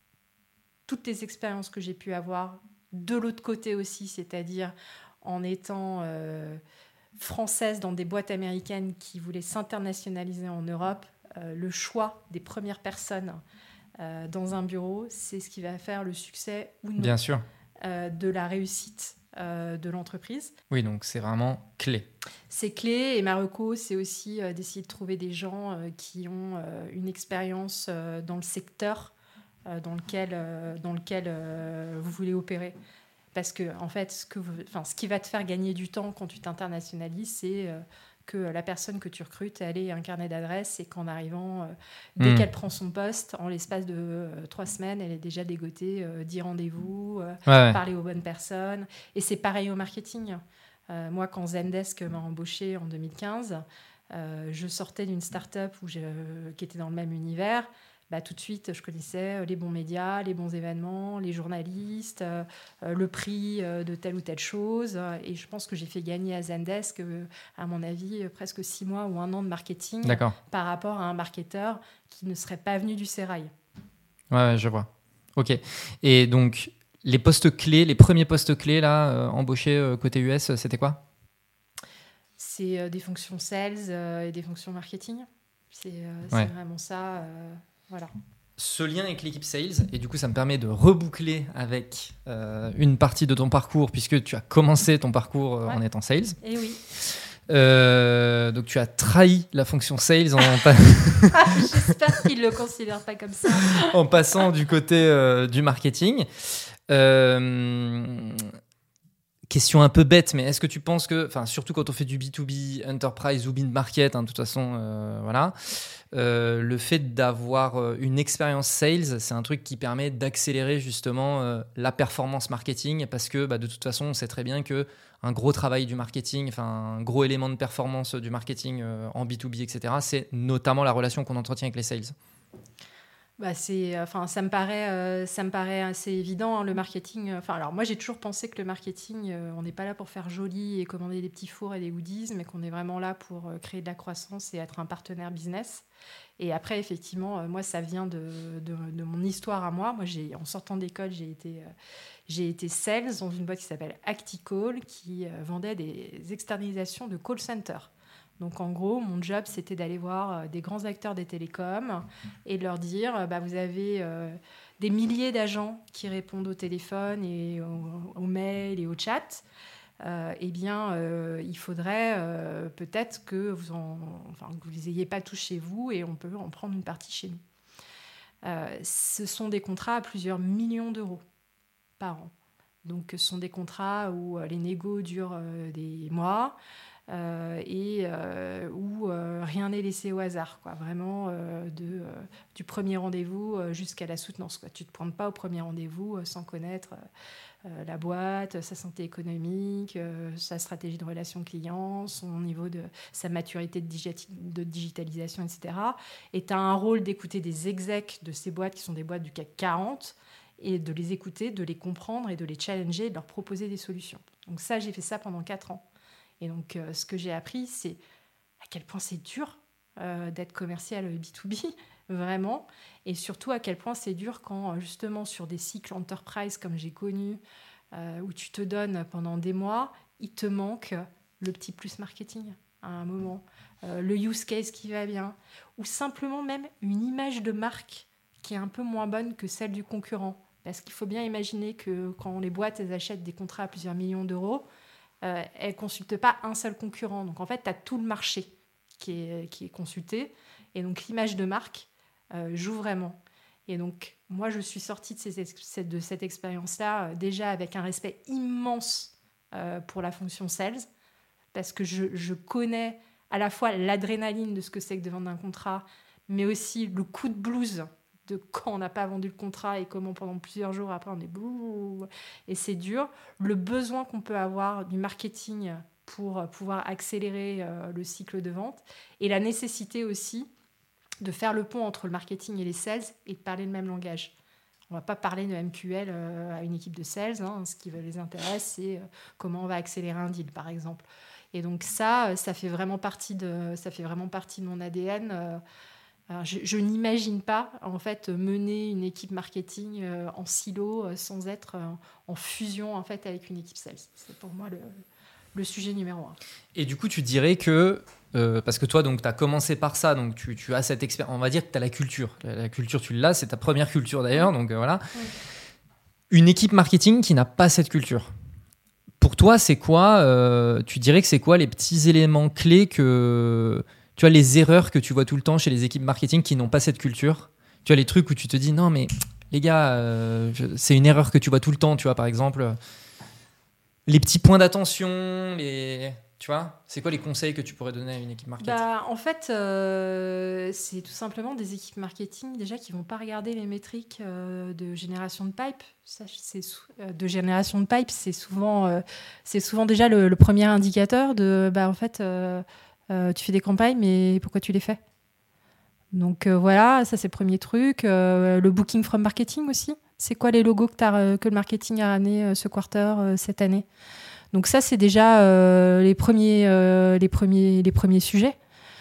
toutes les expériences que j'ai pu avoir, de l'autre côté aussi, c'est-à-dire en étant... Euh, française dans des boîtes américaines qui voulaient s'internationaliser en Europe, euh, le choix des premières personnes euh, dans un bureau, c'est ce qui va faire le succès ou non Bien sûr. Euh, de la réussite euh, de l'entreprise. Oui, donc c'est vraiment clé. C'est clé. Et Marocco, c'est aussi euh, d'essayer de trouver des gens euh, qui ont euh, une expérience euh, dans le secteur euh, dans lequel, euh, dans lequel euh, vous voulez opérer. Parce que, en fait, ce, que vous, enfin, ce qui va te faire gagner du temps quand tu t'internationalises, c'est euh, que la personne que tu recrutes, elle ait un carnet d'adresses et qu'en arrivant, euh, dès mmh. qu'elle prend son poste, en l'espace de euh, trois semaines, elle est déjà dégotée euh, dix rendez-vous, euh, ouais, ouais. parler aux bonnes personnes. Et c'est pareil au marketing. Euh, moi, quand Zendesk m'a embauchée en deux mille quinze, euh, je sortais d'une start-up où je, qui était dans le même univers. Bah, tout de suite, je connaissais les bons médias, les bons événements, les journalistes, euh, le prix euh, de telle ou telle chose. Et je pense que j'ai fait gagner à Zendesk, euh, à mon avis, euh, presque six mois ou un an de marketing D'accord. par rapport à un marketeur qui ne serait pas venu du sérail. Ouais, je vois. OK. Et donc, les postes clés, les premiers postes clés là, euh, embauchés euh, côté U S, c'était quoi ? C'est euh, des fonctions sales euh, et des fonctions marketing. C'est, euh, ouais. c'est vraiment ça... Euh... Voilà. Ce lien avec l'équipe sales, et du coup ça me permet de reboucler avec euh, une partie de ton parcours, puisque tu as commencé ton parcours euh, ouais. en étant sales. Et oui. Euh, donc tu as trahi la fonction sales en J'espère qu'il ne le considère pas comme ça. En passant du côté euh, du marketing. Euh, Question un peu bête, mais est-ce que tu penses que, enfin surtout quand on fait du B deux B, enterprise ou mid-market, hein, de toute façon, euh, voilà, euh, le fait d'avoir une expérience sales, c'est un truc qui permet d'accélérer justement euh, la performance marketing, parce que bah, de toute façon, on sait très bien que un gros travail du marketing, enfin un gros élément de performance du marketing euh, en B deux B, et cetera, c'est notamment la relation qu'on entretient avec les sales. Bah c'est, enfin, ça me paraît, euh, ça me paraît assez évident, hein, le marketing. Enfin, alors moi, j'ai toujours pensé que le marketing, euh, on n'est pas là pour faire joli et commander des petits fours et des goodies, mais qu'on est vraiment là pour euh, créer de la croissance et être un partenaire business. Et après, effectivement, euh, moi, ça vient de, de, de mon histoire à moi. Moi, j'ai, en sortant d'école, j'ai été, euh, j'ai été sales dans une boîte qui s'appelle Acticall, qui euh, vendait des externalisations de call center. Donc, en gros, mon job, c'était d'aller voir des grands acteurs des télécoms et de leur dire, bah, vous avez euh, des milliers d'agents qui répondent au téléphone et au, au mail et au chat. Euh, eh bien, euh, il faudrait euh, peut-être que vous en, enfin, que vous les ayez pas tous chez vous et on peut en prendre une partie chez nous. Euh, ce sont des contrats à plusieurs millions d'euros par an. Donc, ce sont des contrats où les négos durent euh, des mois. Euh, et euh, où euh, rien n'est laissé au hasard, quoi. Vraiment euh, de, euh, du premier rendez-vous euh, jusqu'à la soutenance, quoi. Tu ne te pointes pas au premier rendez-vous euh, sans connaître euh, la boîte, sa santé économique, euh, sa stratégie de relation client, son niveau de sa maturité de, digiti- de digitalisation, et cetera. Et tu as un rôle d'écouter des execs de ces boîtes qui sont des boîtes du C A C quarante et de les écouter, de les comprendre et de les challenger et de leur proposer des solutions. Donc ça, j'ai fait ça pendant quatre ans. Et donc, euh, ce que j'ai appris, c'est à quel point c'est dur euh, d'être commercial B deux B, vraiment. Et surtout, à quel point c'est dur quand, justement, sur des cycles enterprise comme j'ai connu, euh, où tu te donnes pendant des mois, il te manque le petit plus marketing à un moment, euh, le use case qui va bien, ou simplement même une image de marque qui est un peu moins bonne que celle du concurrent. Parce qu'il faut bien imaginer que quand les boîtes elles achètent des contrats à plusieurs millions d'euros, Euh, elle ne consulte pas un seul concurrent. Donc, en fait, tu as tout le marché qui est, qui est consulté. Et donc, l'image de marque euh, joue vraiment. Et donc, moi, je suis sortie de, ces, de cette expérience-là euh, déjà avec un respect immense euh, pour la fonction sales, parce que je, je connais à la fois l'adrénaline de ce que c'est que de vendre un contrat, mais aussi le coup de blues de quand on n'a pas vendu le contrat et comment pendant plusieurs jours après on est bouh, et c'est dur, le besoin qu'on peut avoir du marketing pour pouvoir accélérer euh, le cycle de vente et la nécessité aussi de faire le pont entre le marketing et les sales et de parler le même langage. On ne va pas parler de M Q L euh, à une équipe de sales, hein. Ce qui les intéresse, c'est euh, comment on va accélérer un deal, par exemple. Et donc ça, ça fait vraiment partie de, ça fait vraiment partie de mon A D N. Euh, Alors, je, je n'imagine pas en fait mener une équipe marketing euh, en silo euh, sans être euh, en fusion en fait avec une équipe sales. C'est pour moi le, le sujet numéro un. Et du coup, tu dirais que euh, parce que toi, donc, tu as commencé par ça, donc tu, tu as cette expérience. On va dire que tu as la culture. La, la culture, tu l'as, c'est ta première culture d'ailleurs, donc euh, voilà. Oui. Une équipe marketing qui n'a pas cette culture. Pour toi, c'est quoi euh, tu dirais que c'est quoi les petits éléments clés que tu vois, les erreurs que tu vois tout le temps chez les équipes marketing qui n'ont pas cette culture? Tu vois, les trucs où tu te dis, non, mais les gars, euh, je, c'est une erreur que tu vois tout le temps, tu vois, par exemple. Les petits points d'attention, les... tu vois, c'est quoi les conseils que tu pourrais donner à une équipe marketing? Bah, en fait, euh, c'est tout simplement des équipes marketing déjà qui ne vont pas regarder les métriques euh, de génération de pipe. Ça, c'est sou- euh, de génération de pipe, c'est souvent, euh, c'est souvent déjà le, le premier indicateur de, bah, en fait... Euh, Euh, tu fais des campagnes, mais pourquoi tu les fais? Donc euh, voilà, ça c'est le premier truc. Euh, le booking from marketing aussi. C'est quoi les logos que, t'as, que le marketing a ramené euh, ce quarter, euh, cette année? Donc ça c'est déjà euh, les, premiers, euh, les, premiers, les premiers sujets.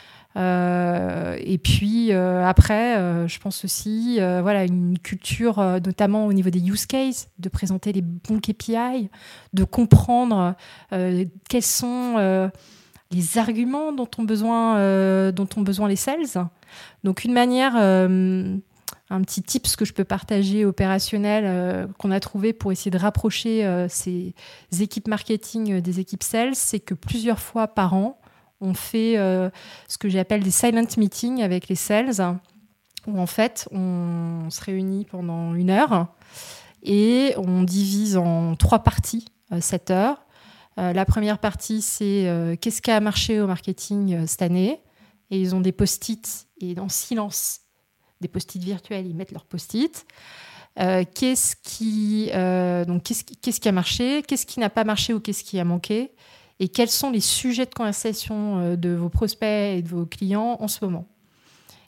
Euh, et puis euh, après, euh, je pense aussi euh, voilà, une culture, euh, notamment au niveau des use cases, de présenter les bons K P I, de comprendre euh, quels sont... Euh, les arguments dont ont besoin, euh, dont ont besoin les sales. Donc, une manière, euh, un petit tips que je peux partager opérationnel euh, qu'on a trouvé pour essayer de rapprocher euh, ces équipes marketing des équipes sales, c'est que plusieurs fois par an, on fait euh, ce que j'appelle des silent meetings avec les sales, où en fait, on se réunit pendant une heure et on divise en trois parties, euh, cette heure. Euh, la première partie, c'est euh, qu'est-ce qui a marché au marketing euh, cette année. Et ils ont des post-it et en silence, des post-it virtuels, ils mettent leurs post-it. Euh, qu'est-ce, qui, euh, donc, qu'est-ce, qui, qu'est-ce qui a marché, qu'est-ce qui n'a pas marché ou qu'est-ce qui a manqué, et quels sont les sujets de conversation euh, de vos prospects et de vos clients en ce moment.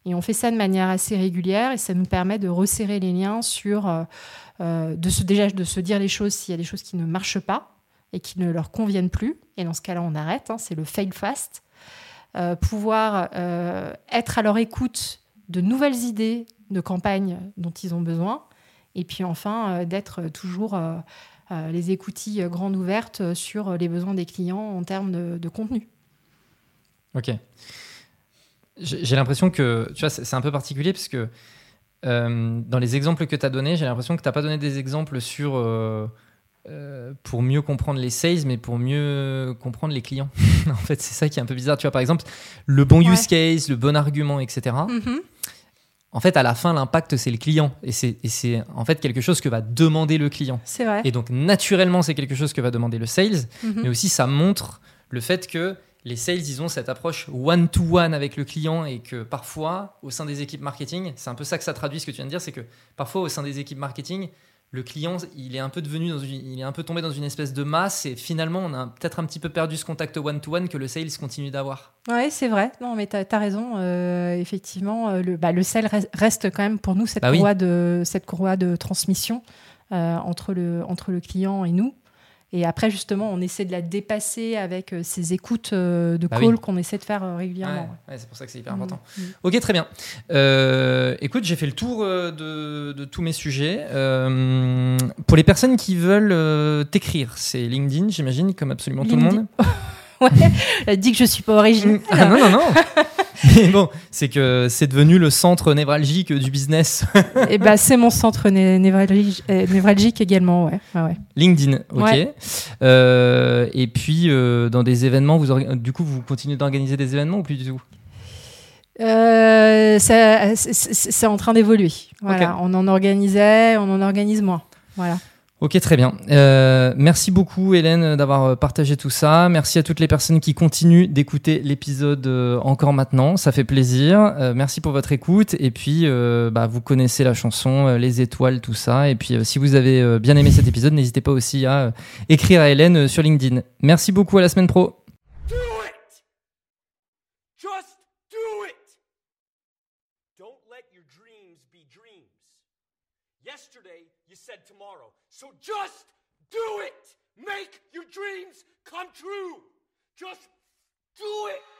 Et on fait ça de manière assez régulière et ça nous permet de resserrer les liens sur, euh, euh, de se, déjà de se dire les choses s'il y a des choses qui ne marchent pas et qui ne leur conviennent plus. Et dans ce cas-là, on arrête. Hein, c'est le fail fast. Euh, pouvoir euh, être à leur écoute de nouvelles idées de campagne dont ils ont besoin. Et puis enfin, euh, d'être toujours euh, euh, les écoutilles grandes ouvertes sur les besoins des clients en termes de, de contenu. Ok. J'ai l'impression que, tu vois, c'est un peu particulier parce que euh, dans les exemples que tu as donnés, j'ai l'impression que tu n'as pas donné des exemples sur, euh, euh, pour mieux comprendre les sales, mais pour mieux comprendre les clients. En fait, c'est ça qui est un peu bizarre. Tu vois, par exemple, le bon ouais. use case, le bon argument, et cetera. Mm-hmm. En fait, à la fin, l'impact, c'est le client. Et c'est, et c'est en fait quelque chose que va demander le client. C'est vrai. Et donc, naturellement, c'est quelque chose que va demander le sales. Mm-hmm. Mais aussi, ça montre le fait que les sales, ils ont cette approche one-to-one avec le client et que parfois, au sein des équipes marketing, c'est un peu ça que ça traduit, ce que tu viens de dire, c'est que parfois, au sein des équipes marketing, le client, il est un peu devenu, dans une, il est un peu tombé dans une espèce de masse et finalement, on a peut-être un petit peu perdu ce contact one-to-one que le sales continue d'avoir. Oui, c'est vrai. Non, mais tu as raison. Euh, effectivement, le, bah, le sales reste quand même pour nous cette, bah courroie, oui. de, cette courroie de transmission euh, entre, le, entre le client et nous. Et après, justement, on essaie de la dépasser avec euh, ces écoutes euh, de bah call oui. qu'on essaie de faire euh, régulièrement. Ouais, ouais, c'est pour ça que c'est hyper mmh. important. Mmh. Ok, très bien. Euh, écoute, j'ai fait le tour euh, de, de tous mes sujets. Euh, pour les personnes qui veulent euh, t'écrire, c'est LinkedIn, j'imagine, comme absolument LinkedIn. Tout le monde. Ouais, elle dit que je ne suis pas originale. Ah non, non, non. Mais bon, c'est que c'est devenu le centre névralgique du business. Et bah, c'est mon centre né- névralgique, euh, névralgique également, ouais. Ah ouais. LinkedIn, ok. Ouais. Euh, et puis, euh, dans des événements, vous orga- du coup, vous continuez d'organiser des événements ou plus du tout ? euh, ça, c'est, c'est en train d'évoluer. Voilà. Okay. On en organisait, on en organise moins. Voilà. Ok, très bien. Euh, merci beaucoup, Hélène, d'avoir partagé tout ça. Merci à toutes les personnes qui continuent d'écouter l'épisode euh, encore maintenant. Ça fait plaisir. Euh, merci pour votre écoute. Et puis, euh, bah, vous connaissez la chanson, euh, les étoiles, tout ça. Et puis, euh, si vous avez euh, bien aimé cet épisode, n'hésitez pas aussi à euh, écrire à Hélène euh, sur LinkedIn. Merci beaucoup. À la semaine pro. Do it! Just do it! Don't let your dreams be dreams. Yesterday, you said tomorrow. So just do it! Make your dreams come true! Just do it!